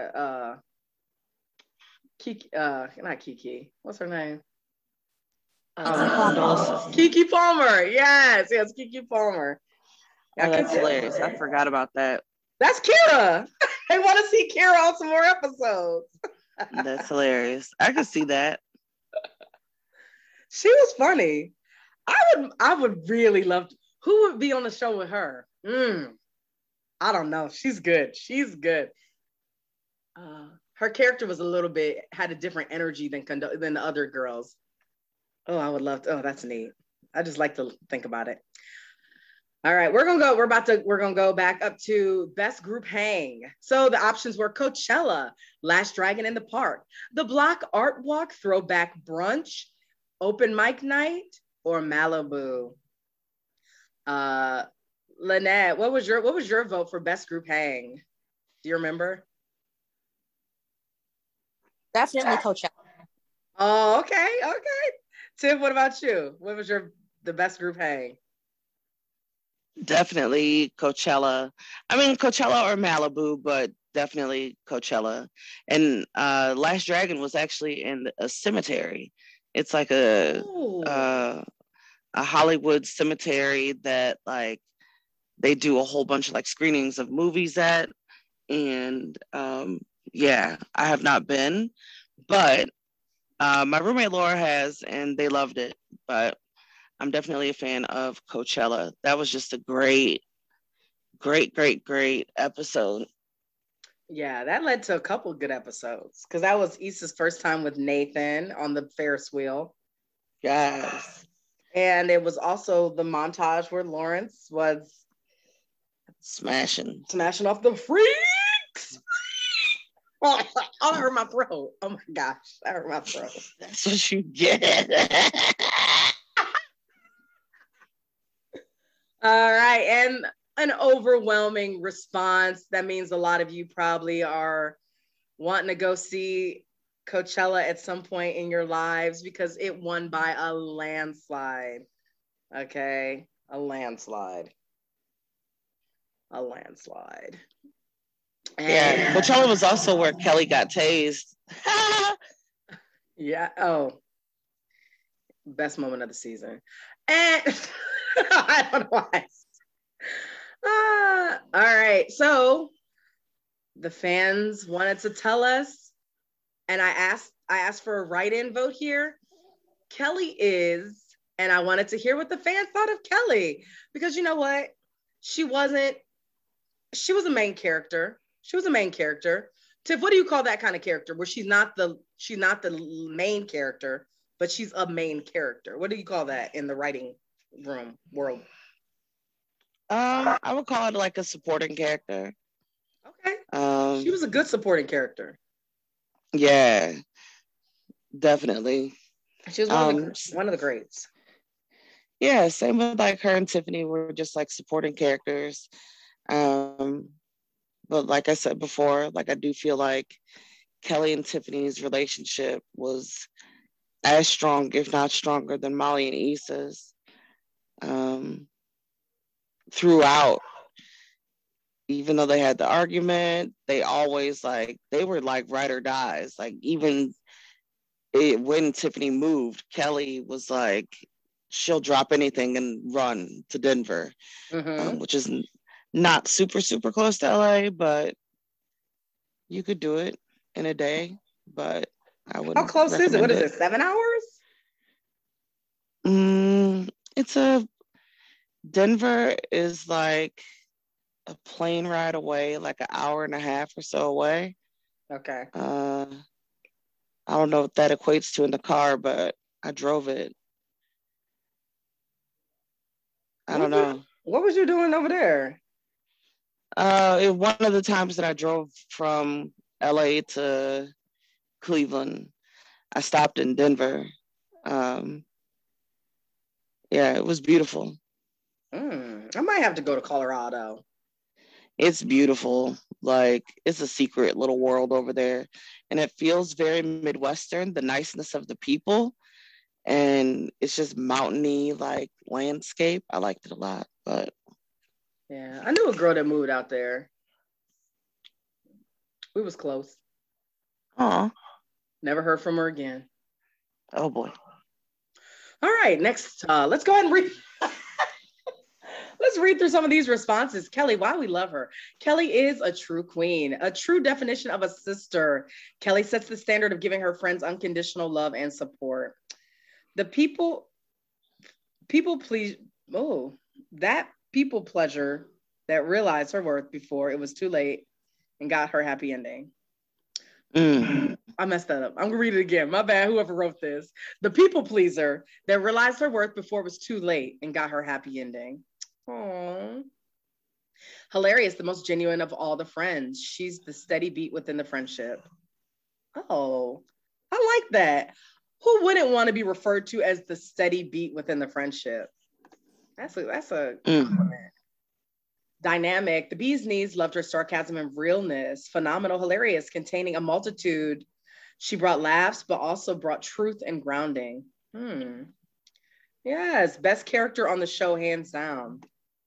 Kiki, not Kiki. What's her name? Kiki Palmer. Yes, Kiki Palmer. That's hilarious. I forgot about that. That's Kira. I want to see Kira on some more episodes. That's hilarious. I could see that. She was funny. I would really love to. Who would be on the show with her? I don't know. She's good. Her character was had a different energy than the other girls. Oh, I would love to. Oh, that's neat. I just like to think about it. All right, we're gonna go back up to best group hang. So the options were Coachella, Last Dragon in the Park, the Block Art Walk, Throwback Brunch, Open Mic Night, or Malibu. Lynette, what was your vote for best group hang? Do you remember? Definitely Coachella. Oh, okay. Tim, what about you? What was the best group hang? Definitely Coachella. I mean, Coachella or Malibu, but definitely Coachella. And Last Dragon was actually in a cemetery. It's like a Hollywood cemetery that like they do a whole bunch of like screenings of movies at. And yeah, I have not been, but my roommate Laura has, and they loved it. But I'm definitely a fan of Coachella. That was just a great episode. Yeah, that led to a couple good episodes because that was Issa's first time with Nathan on the Ferris wheel. Yes. And it was also the montage where Lawrence was smashing off the freaks. Oh, I hurt my throat. Oh my gosh, I hurt my throat. That's what you get. All right, and an overwhelming response. That means a lot of you probably are wanting to go see Coachella at some point in your lives because it won by a landslide. Okay, a landslide. Yeah, Coachella was also where Kelly got tased. Yeah. Oh, best moment of the season. And I don't know why. All right. So the fans wanted to tell us, and I asked for a write-in vote here. Kelly is, and I wanted to hear what the fans thought of Kelly because you know what? She was a main character. Tiff, what do you call that kind of character where she's not the main character, but she's a main character? What do you call that in the writing room world? I would call it like a supporting character. Okay. She was a good supporting character. Yeah, definitely. She was one of the greats. Yeah, same with like her and Tiffany were just like supporting characters. But like I said before, like I do feel like Kelly and Tiffany's relationship was as strong, if not stronger, than Molly and Issa's throughout. Even though they had the argument, they always they were like ride or dies. Like even when Tiffany moved, Kelly was like, she'll drop anything and run to Denver, which is not super close to LA, but you could do it in a day. But I wouldn't. How close is it? What is it? 7 hours? Denver is like a plane ride away, like an hour and a half or so away. Okay. I don't know what that equates to in the car, but I drove it. I don't know. What was you doing over there? One of the times that I drove from LA to Cleveland, I stopped in Denver. Yeah, it was beautiful. I might have to go to Colorado. It's beautiful. Like, it's a secret little world over there. And it feels very Midwestern, the niceness of the people. And it's just mountainy, like, landscape. I liked it a lot, but. Yeah, I knew a girl that moved out there. We was close. Aw. Never heard from her again. Oh, boy. All right, next, let's go ahead and read. Let's read through some of these responses. Kelly, why we love her. Kelly is a true queen, a true definition of a sister. Kelly sets the standard of giving her friends unconditional love and support. The people please. Oh, that people pleasure that realized her worth before it was too late and got her happy ending. I messed that up. I'm gonna read it again. My bad, whoever wrote this. The people pleaser that realized her worth before it was too late and got her happy ending. Aww. Hilarious, the most genuine of all the friends. She's the steady beat within the friendship. Oh, I like that. Who wouldn't want to be referred to as the steady beat within the friendship? That's a compliment. Dynamic. The bee's knees loved her sarcasm and realness. Phenomenal, hilarious, containing a multitude. She brought laughs, but also brought truth and grounding. Yes, best character on the show, hands down.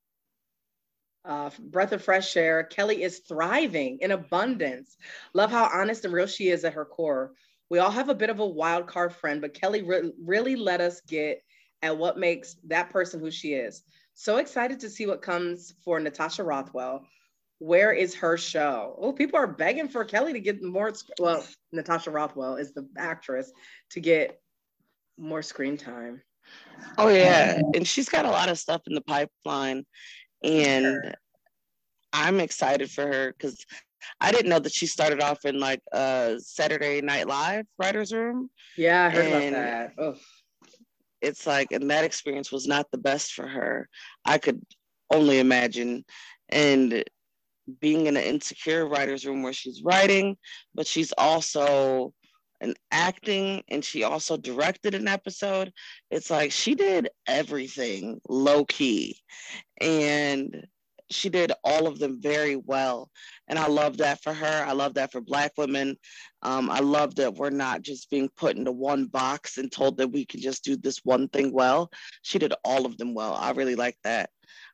Breath of fresh air. Kelly is thriving in abundance. Love how honest and real she is at her core. We all have a bit of a wild card friend, but Kelly really let us get at what makes that person who she is. So excited to see what comes for Natasha Rothwell. Where is her show? Oh, people are begging for Kelly to get more. Well, Natasha Rothwell is the actress, to get more screen time. Oh, yeah. And she's got a lot of stuff in the pipeline. And I'm excited for her because I didn't know that she started off in like a Saturday Night Live writer's room. Yeah, I heard about that. Oh. It's like, and that experience was not the best for her. I could only imagine. And being in an Insecure writer's room where she's writing, but she's also an acting, and she also directed an episode. It's like she did everything low key, and she did all of them very well. And I love that for her. I love that for Black women. I love that we're not just being put into one box and told that we can just do this one thing well. She did all of them well. I really like that.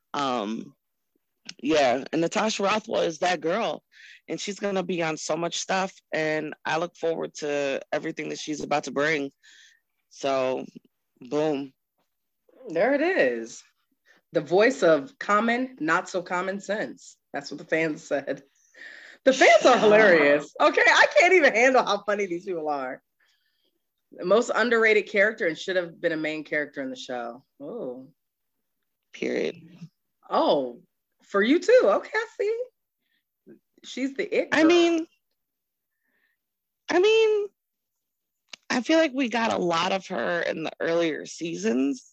Yeah, and Natasha Rothwell is that girl, and she's gonna be on so much stuff, and I look forward to everything that she's about to bring. So, boom. There it is. The voice of common, not so common sense. That's what the fans said. The fans are hilarious. Okay, I can't even handle how funny these people are. The most underrated character and should have been a main character in the show. Oh. Period. Oh. For you too. Okay, I see. She's the it girl. I mean, I feel like we got a lot of her in the earlier seasons.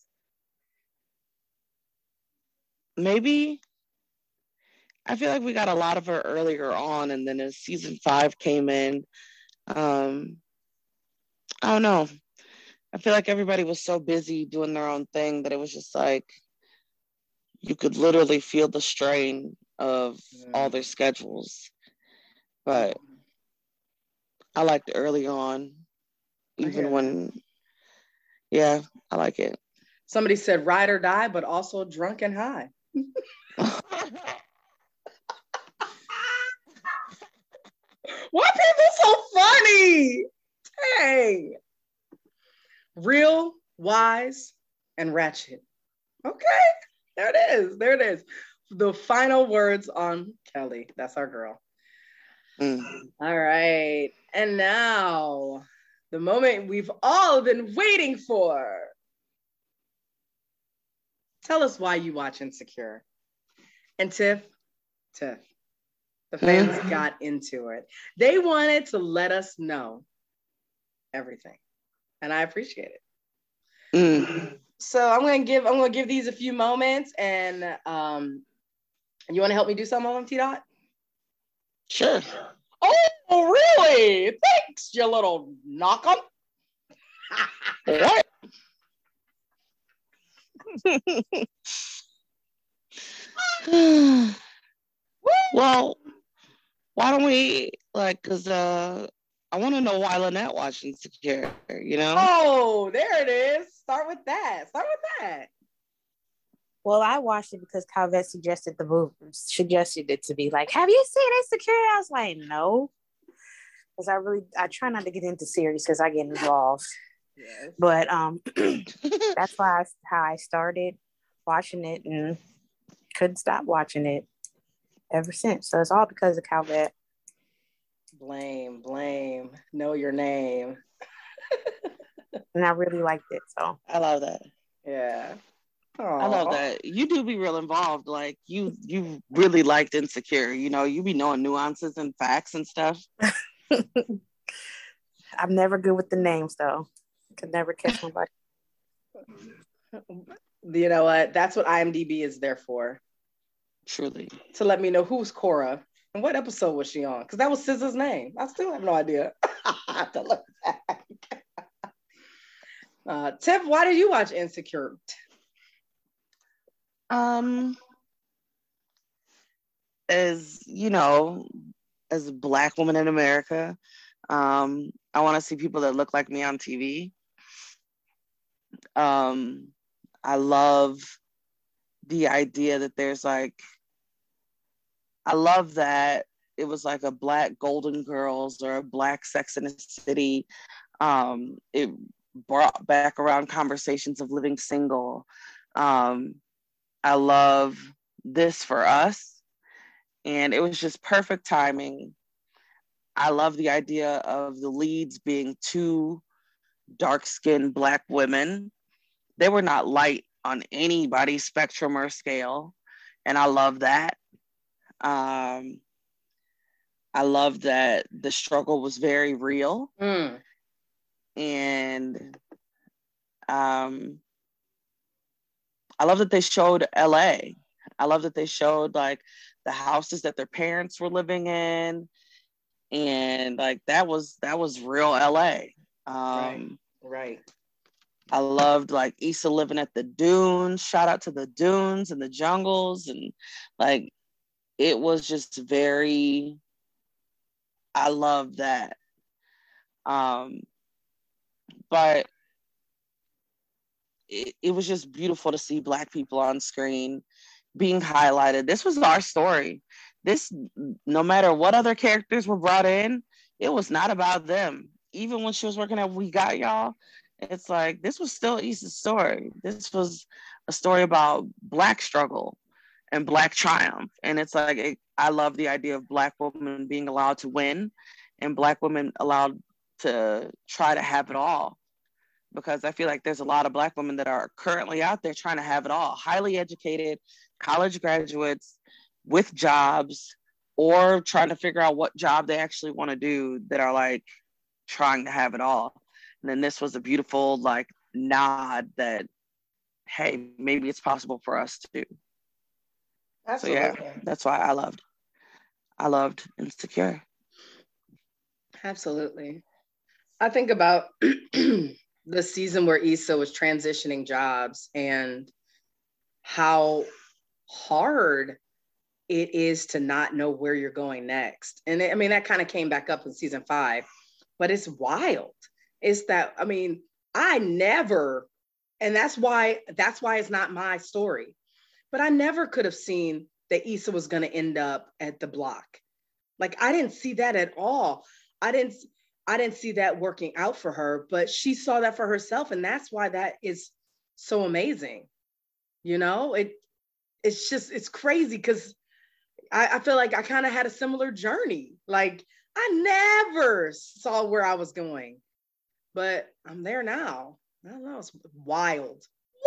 Maybe. I feel like we got a lot of her earlier on, and then as season 5 came in, I don't know. I feel like everybody was so busy doing their own thing that it was just like, you could literally feel the strain of all their schedules. But I liked early on, even when, yeah, I like it. Somebody said ride or die, but also drunk and high. Why people so funny? Dang. Real, wise, and ratchet. Okay. There it is. There it is. The final words on Kelly. That's our girl. All right. And now, the moment we've all been waiting for. Tell us why you watch Insecure. And Tiff, the fans got into it. They wanted to let us know everything. And I appreciate it. So I'm gonna give these a few moments, and you want to help me do some of them, T-Dot? Sure. Oh, really? Thanks, you little knock 'em. What? Well, why don't we because I want to know why Lynette watched Insecure, you know? Oh, there it is. Start with that. Well, I watched it because Calvette suggested it to me. Like, have you seen Insecure? I was like, no. Because I try not to get into series because I get involved. Yes. But that's how I started watching it and couldn't stop watching it ever since. So it's all because of Calvette. Blame. Know your name. And I really liked it. So I love that. Yeah. Aww. I love that. You do be real involved. Like you really liked Insecure. You know, you be knowing nuances and facts and stuff. I'm never good with the names though. Could never catch nobody. You know what? That's what IMDb is there for. Truly. To let me know who's Cora and what episode was she on? Because that was SZA's name. I still have no idea. I have to look back. Tiff, why did you watch Insecure? As you know, as a Black woman in America, I want to see people that look like me on TV. I love the idea that there's like, I love that it was like a Black Golden Girls or a Black Sex and the City. It brought back around conversations of living single. I love This for Us, and it was just perfect timing. I love the idea of the leads being two dark-skinned Black women. They were not light on anybody's spectrum or scale, and I love that. I love that the struggle was very real. And I love that they showed LA. I love that they showed like the houses that their parents were living in, and like that was real LA. Right. I loved like Issa living at the dunes. Shout out to the dunes and the jungles, and like it was just very. I love that. But it was just beautiful to see Black people on screen being highlighted. This was our story. This, no matter what other characters were brought in, it was not about them. Even when she was working at We Got Y'all, it's like, this was still Issa's story. This was a story about Black struggle and Black triumph. And it's like, I love the idea of Black women being allowed to win and Black women allowed to try to have it all. Because I feel like there's a lot of Black women that are currently out there trying to have it all. Highly educated, college graduates with jobs, or trying to figure out what job they actually want to do, that are like trying to have it all. And then this was a beautiful like nod that, hey, maybe it's possible for us too. Absolutely. So yeah, that's why I loved Insecure. Absolutely. I think about the season where Issa was transitioning jobs and how hard it is to not know where you're going next. And I mean, that kind of came back up in season 5, but it's wild. It's that, I mean, I never, and that's why it's not my story, but I never could have seen that Issa was going to end up at the block. Like, I didn't see that at all. I didn't see that working out for her, but she saw that for herself. And that's why that is so amazing. You know, it's crazy because I feel like I kind of had a similar journey. Like, I never saw where I was going, but I'm there now. I don't know, it's wild.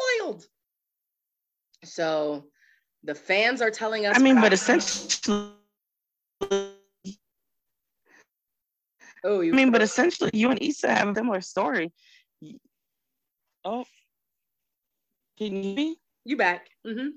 So the fans are telling us. I mean, but essentially, but essentially, you and Issa have a similar story. Oh, can you hear me? You back? Mm-hmm.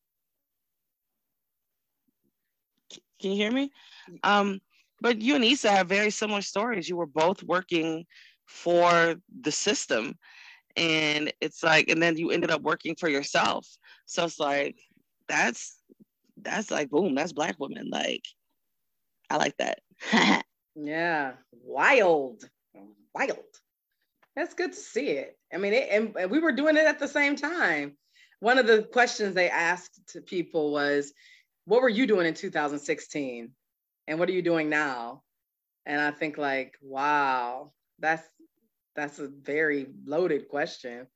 Can you hear me? But you and Issa have very similar stories. You were both working for the system, and it's like, and then you ended up working for yourself. So it's like, that's like, boom, that's Black women. Like, I like that. Yeah, wild. That's good to see it. I mean, and we were doing it at the same time. One of the questions they asked to people was, what were you doing in 2016? And what are you doing now? And I think like, wow, that's a very loaded question.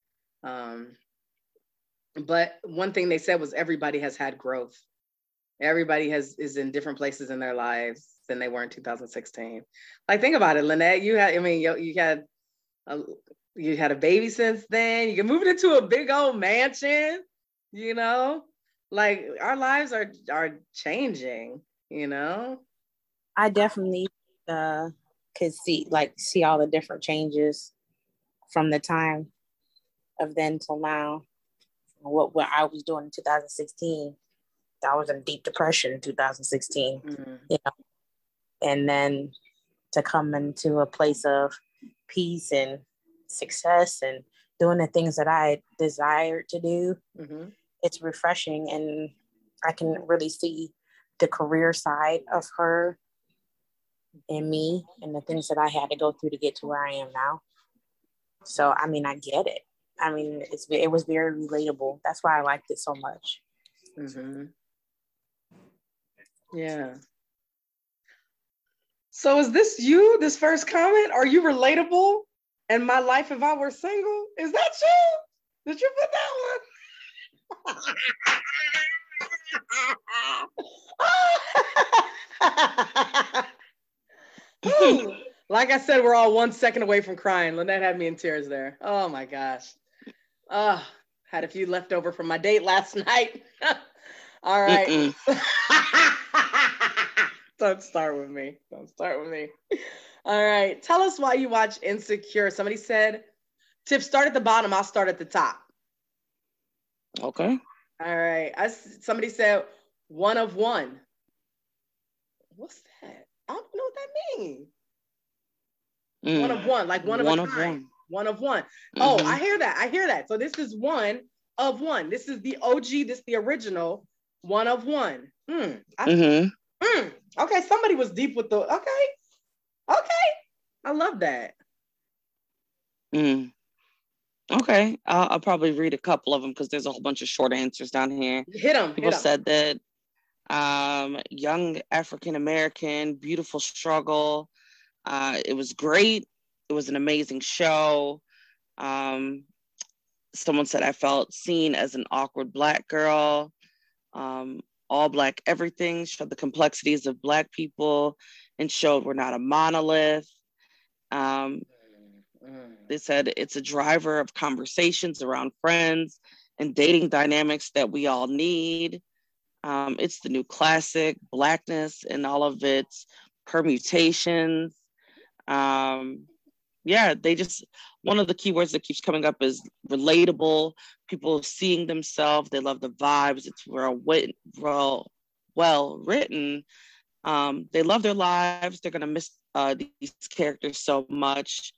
But one thing they said was everybody has had growth. Everybody is in different places in their lives than they were in 2016. Like, think about it, Lynette. You had a baby since then. You can move it into a big old mansion. You know, like, our lives are changing. You know, I definitely could see all the different changes from the time of then till now. what I was doing in 2016. I was in deep depression in 2016, you know, and then to come into a place of peace and success and doing the things that I desired to do, it's refreshing. And I can really see the career side of her and me and the things that I had to go through to get to where I am now. So, I mean, I get it. I mean, it was very relatable. That's why I liked it so much. Yeah. So is this you, this first comment? Are you relatable? And my life if I were single? Is that you? Did you put that one? Like I said, we're all 1 second away from crying. Lynette had me in tears there. Oh my gosh. Had a few left over from my date last night. All right. Don't start with me. Don't start with me. All right. Tell us why you watch Insecure. Somebody said, Tiff, start at the bottom. I'll start at the top. Okay. All right. Somebody said, one of one. What's that? I don't know what that means. One of one, like one of a kind. One of one. Oh, I hear that. So this is one of one. This is the OG. This is the original. One of one. Okay, somebody was deep with the. Okay. I love that. Okay, I'll probably read a couple of them because there's a whole bunch of short answers down here. Hit them. People said that young African American, beautiful struggle. It was great. It was an amazing show. Someone said I felt seen as an awkward Black girl. All Black everything showed the complexities of Black people and showed we're not a monolith. They said it's a driver of conversations around friends and dating dynamics that we all need. It's the new classic, Blackness and all of its permutations. They just, one of the keywords that keeps coming up is relatable, people seeing themselves, they love the vibes, it's well written. They love their lives, they're gonna miss these characters so much.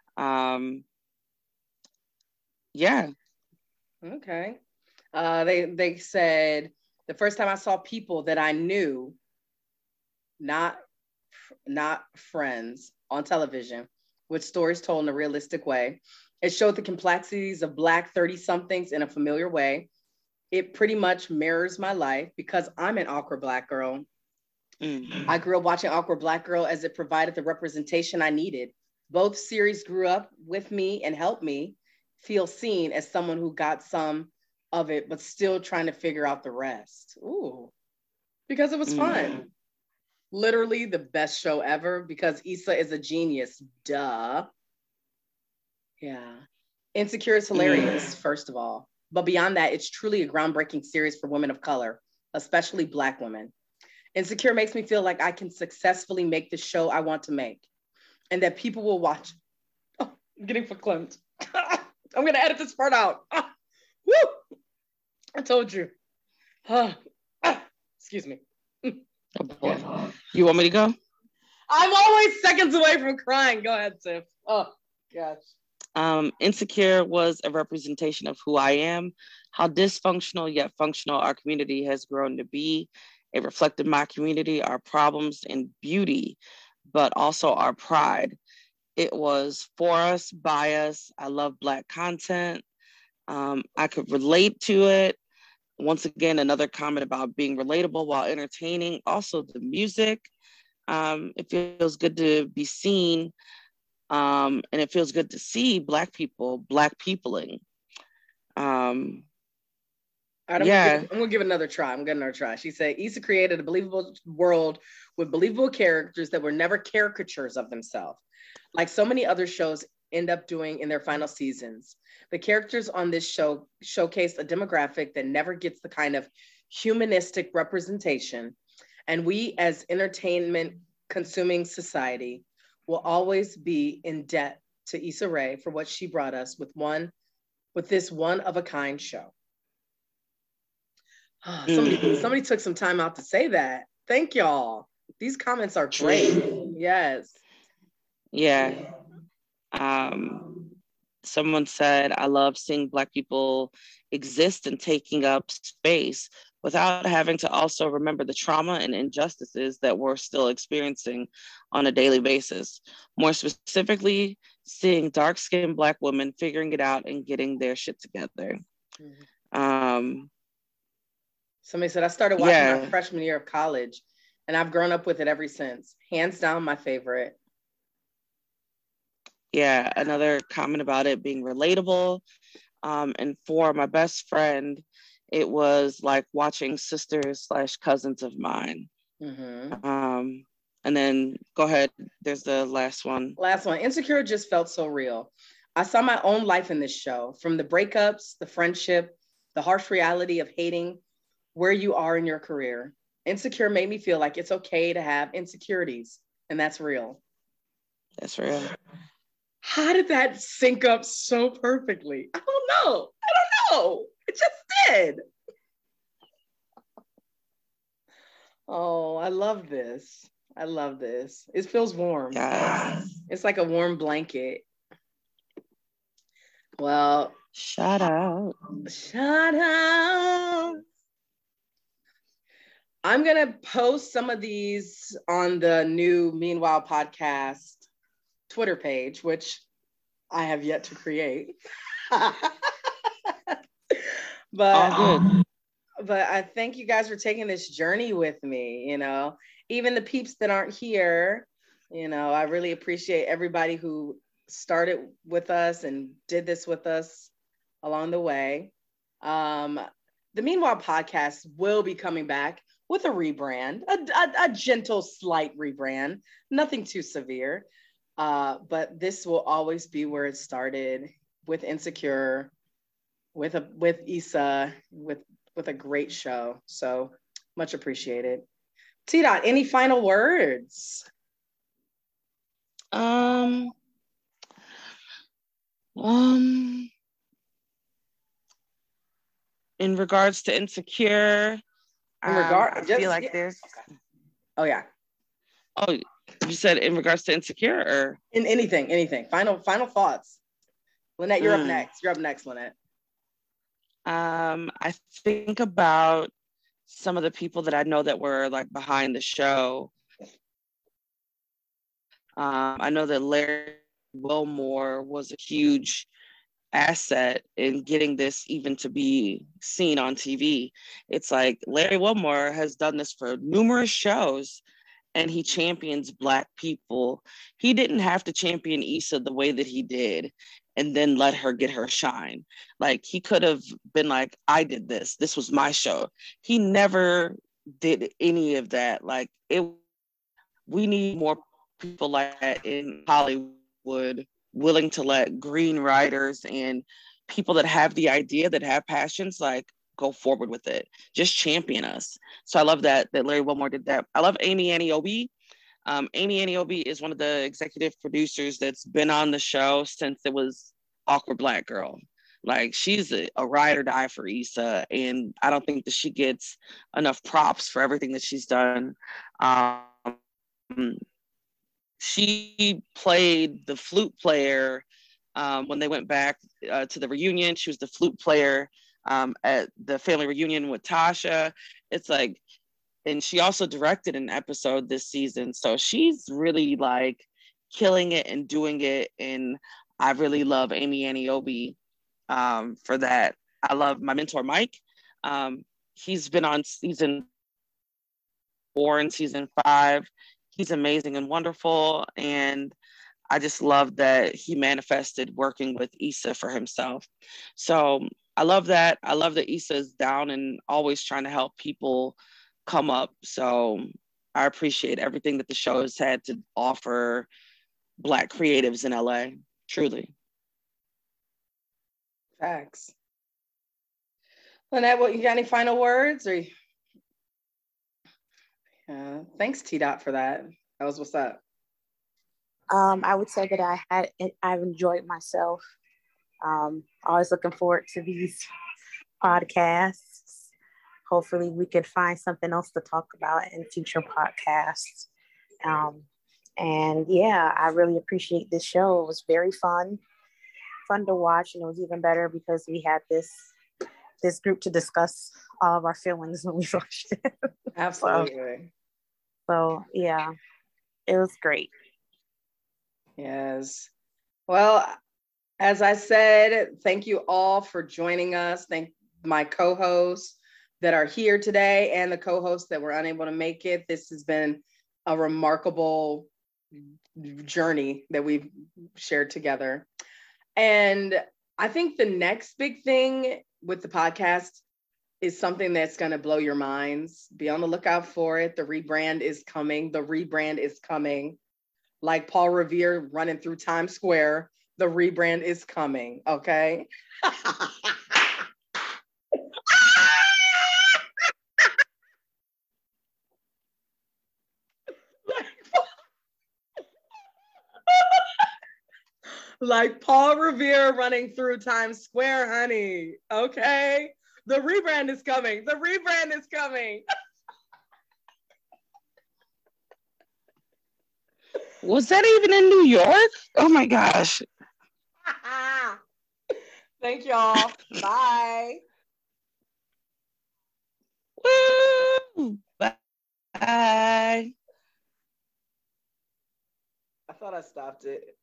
Okay. They said the first time I saw people that I knew, not friends, on television with stories told in a realistic way. It showed the complexities of Black 30-somethings in a familiar way. It pretty much mirrors my life because I'm an awkward Black girl. I grew up watching Awkward Black Girl as it provided the representation I needed. Both series grew up with me and helped me feel seen as someone who got some of it, but still trying to figure out the rest. Ooh, because it was fun. Literally the best show ever because Issa is a genius. Duh. Yeah. Insecure is hilarious, first of all. But beyond that, it's truly a groundbreaking series for women of color, especially Black women. Insecure makes me feel like I can successfully make the show I want to make and that people will watch. Oh, I'm getting verklempt. I'm going to edit this part out. Woo! I told you. Excuse me. Oh boy. You want me to go? I'm always seconds away from crying. Go ahead, Tiff. Oh, gosh. Insecure was a representation of who I am, how dysfunctional yet functional our community has grown to be. It reflected my community, our problems and beauty, but also our pride. It was for us, by us. I love Black content. I could relate to it. Once again, another comment about being relatable while entertaining. Also the music. It feels good to be seen. And it feels good to see Black people, Black peopling. I'm gonna give it another try. I'm getting another try. She said, Issa created a believable world with believable characters that were never caricatures of themselves, like so many other shows end up doing in their final seasons. The characters on this show showcase a demographic that never gets the kind of humanistic representation, and we as entertainment consuming society will always be in debt to Issa Rae for what she brought us with this one of a kind show. Somebody took some time out to say that. Thank y'all. These comments are great. Yes. Yeah. Someone said, I love seeing Black people exist and taking up space without having to also remember the trauma and injustices that we're still experiencing on a daily basis. More specifically, seeing dark-skinned Black women figuring it out and getting their shit together. Somebody said, I started watching my freshman year of college, and I've grown up with it ever since. Hands down, my favorite. Yeah, another comment about it being relatable. And for my best friend, it was like watching sisters/cousins of mine. And then go ahead. There's the last one. Insecure just felt so real. I saw my own life in this show, from the breakups, the friendship, the harsh reality of hating where you are in your career. Insecure made me feel like it's okay to have insecurities, and that's real. That's real. How did that sync up so perfectly? I don't know. It just did. Oh, I love this. It feels warm. Yes. It's like a warm blanket. Well, shout out. I'm going to post some of these on the new Meanwhile podcast Twitter page, which I have yet to create. But I thank you guys for taking this journey with me, even the peeps that aren't here, I really appreciate everybody who started with us and did this with us along the way. The Meanwhile podcast will be coming back with a rebrand, a gentle, slight rebrand, nothing too severe. But this will always be where it started, with Insecure, with Issa, with a great show. So much appreciated. T-Dot, any final words? In regards to Insecure, I feel like there's. Okay. Oh yeah. Oh, you said in regards to Insecure, or in anything. Final thoughts. Lynette, you're up next. You're up next, Lynette. I think about some of the people that I know that were like behind the show. I know that Larry Wilmore was a huge asset in getting this even to be seen on TV. It's like Larry Wilmore has done this for numerous shows, and he champions Black people. He didn't have to champion Issa the way that he did and then let her get her shine. Like, he could have been like, I did this. This was my show. He never did any of that. Like, we need more people like that in Hollywood, willing to let green writers and people that have the idea, that have passions, like, go forward with it. Just champion us. So I love that Larry Wilmore did that. I love Amy Annie Obi. Amy Annie Obi is one of the executive producers that's been on the show since it was Awkward Black Girl. Like, she's a ride or die for Issa, and I don't think that she gets enough props for everything that she's done. She played the flute player when they went back to the reunion. She was the flute player at the family reunion with Tasha. It's like, and she also directed an episode this season. So she's really like killing it and doing it. And I really love Amy Annie Obi for that. I love my mentor, Mike. He's been on season 4 and season 5. He's amazing and wonderful. And I just love that he manifested working with Issa for himself. So I love that. I love that Issa is down and always trying to help people come up. So I appreciate everything that the show has had to offer Black creatives in LA. Truly. Facts. Lynette, what, you got any final words? Or thanks, T-Dot, for that. That was what's up. I would say that I've enjoyed myself. Always looking forward to these podcasts. hopefully we could find something else to talk about in future podcasts. And yeah, I really appreciate this show. It was very fun to watch, and it was even better because we had this group to discuss all of our feelings when we watched it. Absolutely. So yeah, it was great. Yes. Well, as I said, thank you all for joining us. Thank my co-hosts that are here today and the co-hosts that were unable to make it. This has been a remarkable journey that we've shared together. And I think the next big thing with the podcast is something that's going to blow your minds. Be on the lookout for it. The rebrand is coming. Like Paul Revere running through Times Square, the rebrand is coming, okay? Like Paul Revere running through Times Square, honey. Okay? The rebrand is coming. The rebrand is coming. Was that even in New York? Oh my gosh. Thank y'all. Bye. Woo! Bye. I thought I stopped it.